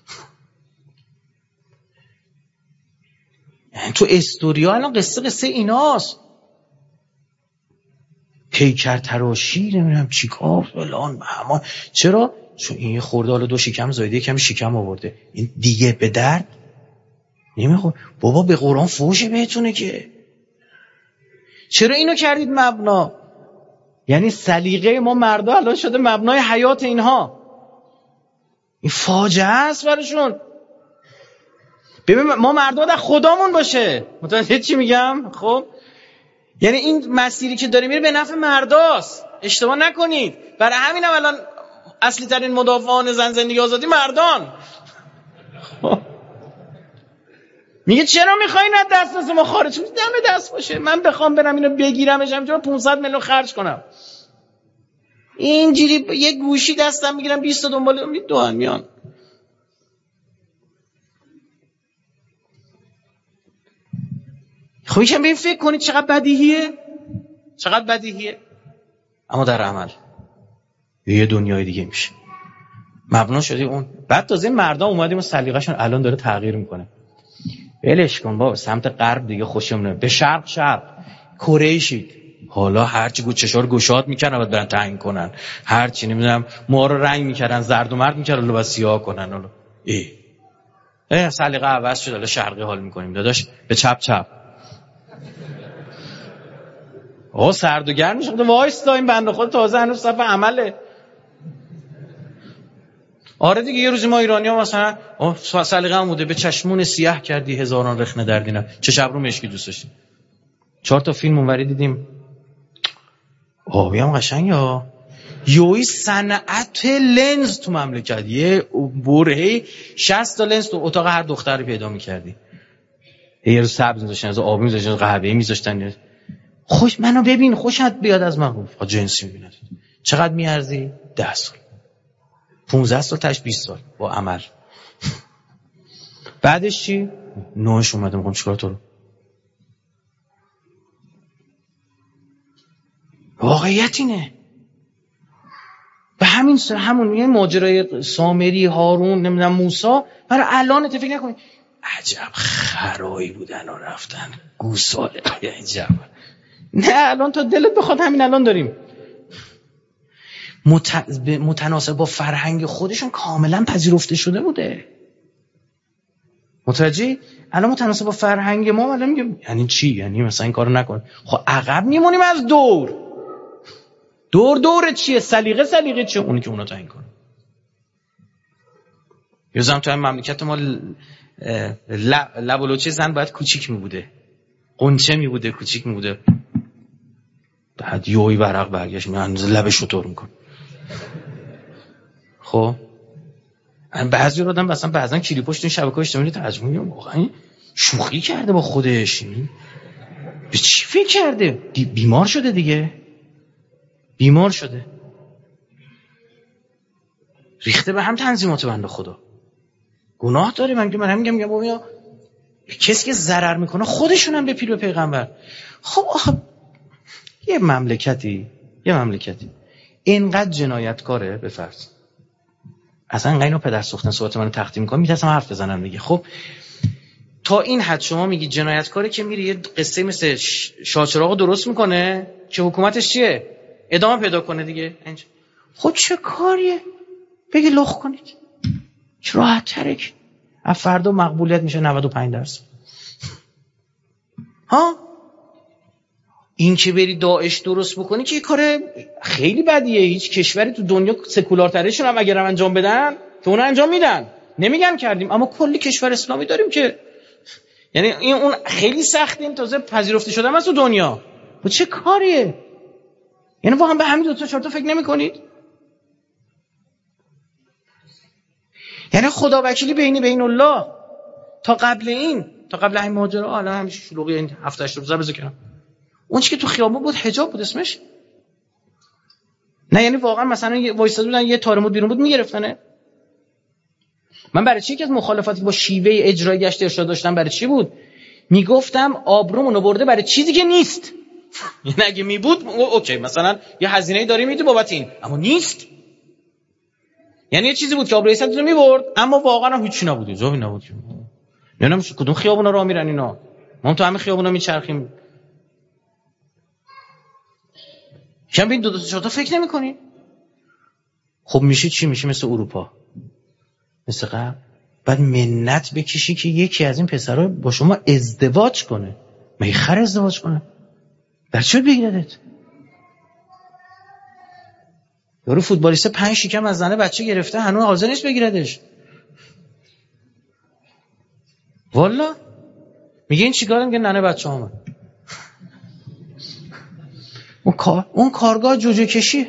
یعنی تو استوریا الان قصه قصه ایناست، پیکر تراشی نمیدونم چیکار فلان همان. چرا؟ چون این یه خورده حالا دو شکم زایده یکم شکم آورده، این دیگه به درد نمیخوره. بابا به قرآن فوشه بهتونه که چرا اینو کردید مبنا؟ یعنی سلیقه ما مردا الان شده مبنای حیات اینها. این فاجعه است براشون. ببین ما مردا در خدامون باشه، متوجه چی میگم؟ خب یعنی این مسیری که داره میره به نفع مرداست، اشتباه نکنید. برای همینم الان اصلی ترین مدافعان زن زندگی آزادی مردان. خب میگه چرا میخواین از دسترس ما خارج کنید؟ دم دست باشه، من بخوام برم اینو بگیرمش همینجوری پانصد میلیون خرج کنم، اینجوری یه گوشی دستم میگیرم بیست تا دنبال میدوان میان. خب یکم به این فکر کنید چقدر بدیهیه، چقدر بدیهیه. اما در عمل یه دنیای دیگه میشه، مبنا شده اون. بعد تازه مردا اومدیم و سلیقه‌شون الان داره تغییر میکنه. ولش کن بابا، سمت غرب دیگه خوشم نمیاد، به شرق شرق کره شید. حالا هرچی گوشه چشار گشاد میکنن بعد برن تعیین کنن، هرچی نمیدونم ما رو رنگ میکردن زرد و مرد میکردن حالا بس سیاه کنن. حالا ای ای سلیقه عوض شد، حالا شرقی حال میکنیم داداش، به چپ چپ. آقا سرد و گرم میشه، وایستا این بنده خود تازه هنوز صف عمله. آره دیگه یه روزی ما ایرانی‌ها مثلا سلیقه‌مون بوده به چشمون سیاه کردی هزاران رخنه در دینم، چه شب رو مشکی دوست داشتیم. چهار تا فیلم اونوری دیدیم، آبی هم قشنگه ها. یوی صنعت لنز تو مملکت، یه برهه شصت تا لنز تو اتاق هر دختری پیدا می‌کردی. یه روز سبز می‌ذاشتن، از آبی می‌ذاشتن، قهوه‌ای می‌ذاشتن. خوش منو ببین، خوشت بیاد از من. خب جنسی می‌بینه. چقدر می‌ارزی؟ ده سال. پونزده سال تاش بیست سال با عمل. بعدش چی؟ نوش اومده میگم چیکار تو رو. واقعیت اینه. به همین سر همون میگه ماجرای سامری، هارون، نمیدونم موسی، برای الان فکر نکنید عجب خرایی بودن و رفتن گوساله عجب. نه الان تا دلت بخواد همین الان داریم. متناسب با فرهنگ خودشون کاملا پذیرفته شده بوده. متوجهی؟ الان متناسب با فرهنگ ما الان میگم یعنی چی؟ یعنی مثلا این کارو نکن. خب عقب میمونیم از دور. دور دور چیه؟ سلیقه سلیقه چیه؟ اونی که اونا تعیین کنه. یوزم تو این مملکت ما لب و لوچه زن باید کوچیک می بوده، قنچه می بوده، کوچیک می بوده. بعد یوی ورق برگشت میان لبشو طور میکن. خب بعضی رو آدم مثلا بعضن کلی پشت این شبکه‌های اجتماعی ترجمه میگم واقعا شوخی کرده با خودش، به چی فکر کرده؟ بیمار شده دیگه، بیمار شده، ریخته به هم تنظیمات بنده خدا. گناه داره. من که من هم میگم میگم بابا کسی که ضرر میکنه خودشون هم بپیر به پیغمبر. خب آخه یه مملکتی یه مملکتی اینقدر جنایتکاره به فرض، اصلا انقدر اینو پدر سوختن صحبت منو تقدیم میکنم میترسم حرف بزنم دیگه. خب تا این حد شما میگی جنایتکاره که میره یه قصه مثل شاهچراغو درست میکنه که حکومتش چیه؟ ادامه پیدا کنه دیگه. خب چه کاریه؟ بگی لخ کنید چه راحت تره که از فردا مقبولیت میشه نود و پنج درصد. ها این که بری داعش درست بکنی که یه کار خیلی بدیه. هیچ کشوری تو دنیا سکولارترشون هم اگر انجام بدن که اونا انجام میدن نمیگن کردیم، اما کلی کشور اسلامی داریم که یعنی این اون خیلی سخته. این تازه پذیرفته شده است تو دنیا. و چه کاریه؟ یعنی واقعا به همین دو تا چهار تا فکر نمی‌کنید؟ یعنی خدا وکیلی بینی بین الله تا قبل این تا قبل این ماجرا الان همیشه شلوغی این هفت هشت روزه بذار کنم. اون چیزی که تو خیابون بود حجاب بود اسمش. نه یعنی واقعا مثلا وایساده بودن یه تارمود بیرون بود میگرفتنه. من برای چی که از مخالفاتی با شیوه اجرایی گشت ارشاد داشتم برای چی بود؟ میگفتم آبرومونو برده برای چیزی که نیست. یعنی اگه می بود اوکی، مثلا یه هزینه‌ای داری میدی بابت این، اما نیست. یعنی یه چیزی بود که آبروی صدتون میبرد اما واقعا هم هیچی نبود، جایی نبود. نمیدونم کدوم خیابونا راه میرن اینا، ما هم تو همه خیابونا میچرخیم. کم بین دو دو تا فکر نمی‌کنی؟ خب میشه چی؟ میشه مثل اروپا، مثل قبل. بعد منت بکشی که یکی از این پسرها با شما ازدواج کنه. میخر ازدواج کنه، در چه بگیردت؟ یارو فوتبالیست پنج شکم از زنه بچه گرفته هنوز حاضر نیست بگیردش. والا میگه این چیکاره؟ میگه ننه بچه همه. اون کار اون کارگاه جوجه کشی.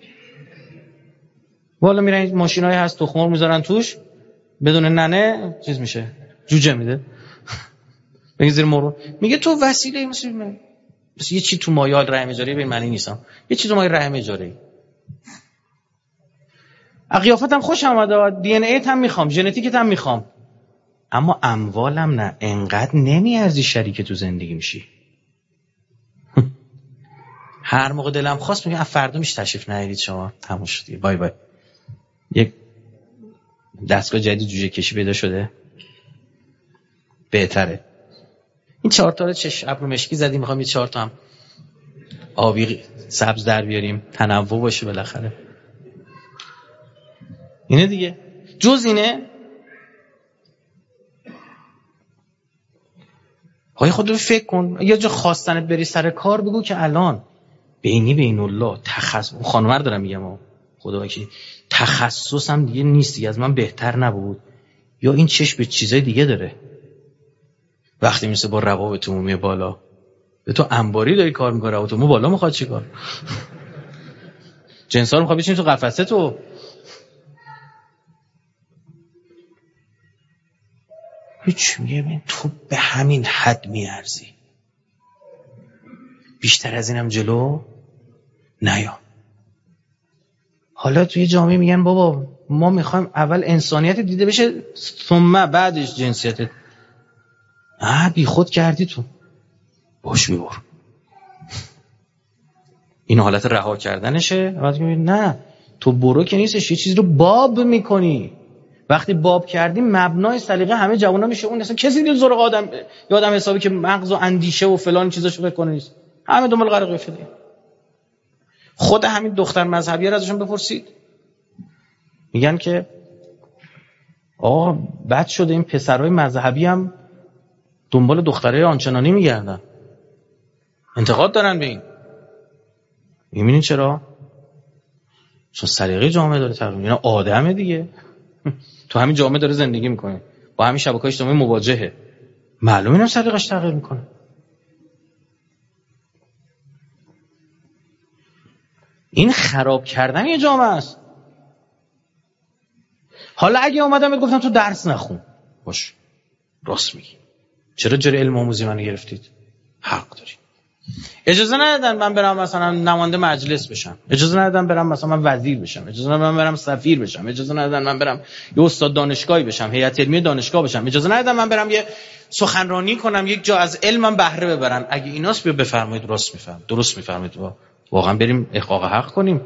والا میرن ماشینای هست تخمر میذارن توش، بدون ننه چیز میشه، جوجه میده. میگه زیر مرو. میگه تو وسیله مثل من، مثل یه چی تو مایال رحم اجاری. ببین معنی نیستم، یه چی تو مایال رحم اجاری. قیافتم خوش اومده، دی ان ایت هم میخوام، ژنتیکت هم میخوام، اما اموالم نه. انقدر نمیارزی شریک تو زندگی میشی. هر موقع دلم خواست میگم فردا میشه تشریف نیارید شما، تموم شد، بای بای. یک دستگاه جدید جوجه کشی پیدا شده، بهتره. این چهار تا رو چش ابرو مشکی زدیم، میخوام یه چهار تا هم آبی سبز در بیاریم، تنوع باشه بالاخره. اینه دیگه. جز اینه های خود رو فکر کن. یه جا خواستنت بری سر کار بگو که الان بینی بین الله تخصص، خانومر دارم میگم خدا که تخصصم دیگه نیست دیگه، از من بهتر نبود، یا این چشم به چیزای دیگه داره. وقتی میشه با روابط عمومی بالا، به تو انباری داری کار میکنه، روابط عمومی بالا میخواد چی کار؟ جنسا رو میخواد بچین تو قفسه تو. هیچ میگه تو به همین حد میارزی، بیشتر از اینم جلو نیا. حالا توی جامعه میگن بابا ما میخوایم اول انسانیت دیده بشه ثم بعدش جنسیت. آه بی خود کردی تو، باش میبر. این حالت رها کردنشه. بعد میگه نه تو برو که نیستش، یه چیزی رو باب میکنی. وقتی باب کردی مبنای سلیقه همه جوونا میشه اون. اصلا کسی دل زرق آدم یادم حسابی که مغز و اندیشه و فلان چیزاشو فکر کنه نیست، همه دنبال قرق شده. خود همین دختر مذهبی را ازشون بپرسید، میگن که آقا بد شده این پسرای مذهبی هم دنبال دخترای آنچنانی میگردن، انتقاد دارن به این. میبینین چرا؟ چون سلیقه جامعه داره تغییر میکنه. آدمه دیگه، تو همین جامعه داره زندگی میکنه، با همین شبکه‌های اجتماعی مواجهه، معلومه اینم سلیقه‌اش تغییر میکنه. این خراب کردن یه جامعه است. حالا اگه اومدم بهت گفتم تو درس نخون، باش راست میگی، چرا جری علم آموزی منو گرفتید؟ حق داری. اجازه ندادن من برم مثلا نماینده مجلس بشم، اجازه ندادن برم مثلا من وزیر بشم، اجازه ندادن من برم سفیر بشم، اجازه ندادن من برم یه استاد دانشگاهی بشم، هیئت علمی دانشگاه بشم، اجازه ندادن من برم یه سخنرانی کنم، یک جا از علمم بهره ببرن. اگه ایناست بیا بفرمایید، راست میفهم، درست میفهمید، واقعا بریم احقاق حق کنیم.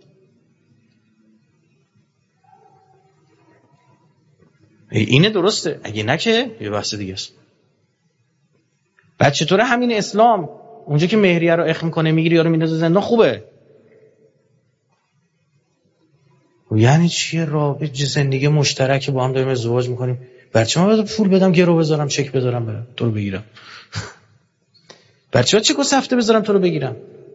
اینه درسته، اگه نه که یه بحث دیگه است. بعد چطوره همین اسلام اونجا که مهریه رو اخم کنه میگیری یارو میندازه زندان خوبه؟ یعنی چیه؟ رابطه زندگی مشترک با هم داریم ازدواج میکنیم، برچه من باید پول بدم گرو بذارم چک بذارم برم تو رو بگیرم؟ برچه باید چک و سفته بذارم تو رو بگیرم؟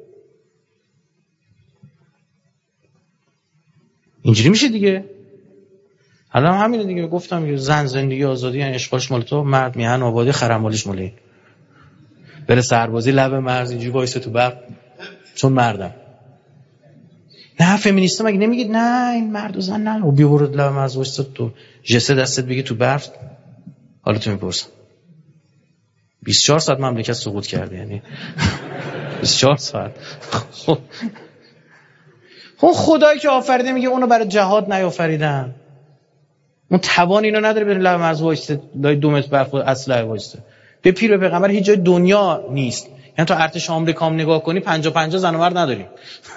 اینجوری میشه دیگه. حالا همینه دیگه، گفتم دیگه زن زندگی آزادی، یعنی اشغالش مال تو، مرد میهن آبادی، خرمالیش مال این. بره سربازی لب مرز اینجوری وایسه تو برق چون مردم. نه فمینیستا مگه نمیگید نه این مرد و زن نه، و بیا برو لب مرز وایسه تو جسه دستت بگی تو برف. حالا تو میپرسم بیست و چهار ساعت مملکت سقوط کرده، یعنی بیست و چهار ساعت. خب خب خدایی که آفریده میگه اونو برای جهاد نیافریدن، اون توان اینو نداره بره لب مرز وایسه لای دو متر برف اسلحه وایسه. به پیر و پیغمبر هیچ جای دنیا نیست. یعنی تو ارتش آمریکا هم نگاه کنی پنجاه پنجاه زن و مرد نداریم.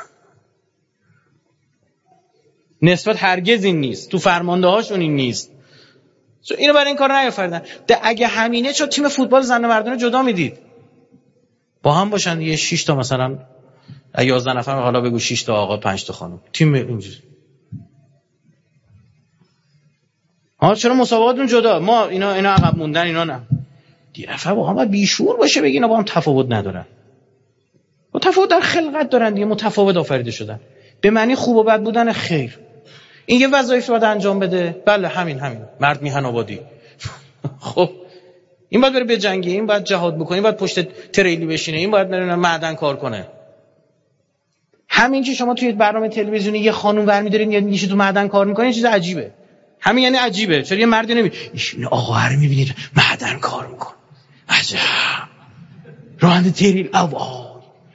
نسبت هرگز این نیست. تو فرمانده هاشون این نیست. اینو برای این کار نیافردن. اگه همینه چون تیم فوتبال زن و مردانه جدا میدید؟ با هم باشن یه شش تا مثلا یازده نفر، حالا بگو شش تا آقا پنج تا خانم، تیم اینجوری. ها چرا مسابقاتون جدا؟ ما اینا اینا عقب موندن، اینا نه. یه نفر واقعا باید بیشعور باشه بگه اینا با هم تفاوت ندارن. با تفاوت در خلقت دارن دیگه، متفاوت آفریده شدن. به معنی خوب و بد بودن خیر. این یه وظایف باید انجام بده. بله همین همین. مرد میهن آبادی. خب این باید بره به جنگی، این باید جهاد بکنه، این باید پشت تریلی بشینه، این باید بره معدن کار کنه. همین که شما توی برنامه تلویزیونی یه خانم برمی‌دارین یا میشه تو معدن کار میکنه، چیز عجیبه. همین یعنی عجیبه. چرا یه مردی نمی این آقا رو میبینید معدن کار میکنه؟ عجب. راننده تریل او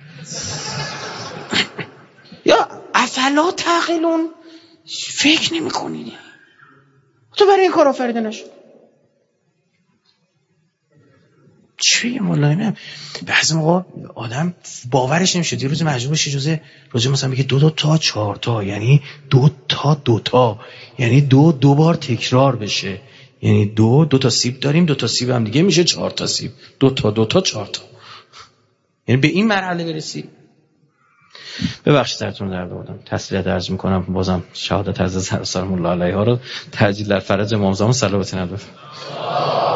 یا افلا تعقلون، فکر نمی‌کنید تو برای این کار آفریده نشد؟ چی مولایمه؟ بعضی موقع آدم باورش نمیشه. یه روز مجبور بشه جزء روز مثلا بگه دو دو تا چهار تا، یعنی دو تا دو تا، یعنی دو دو بار تکرار بشه، یعنی دو دو تا سیب داریم، دو تا سیب هم دیگه میشه چهار تا سیب، دو تا دو تا چهار تا، یعنی به این مرحله برسی. ببخشید سرتون درد آوردم. تسلیت عرض میکنم. بازم شهادت حضرت سلام الله علیها رو تجلیل در فرج امام زمان صلوات نبی.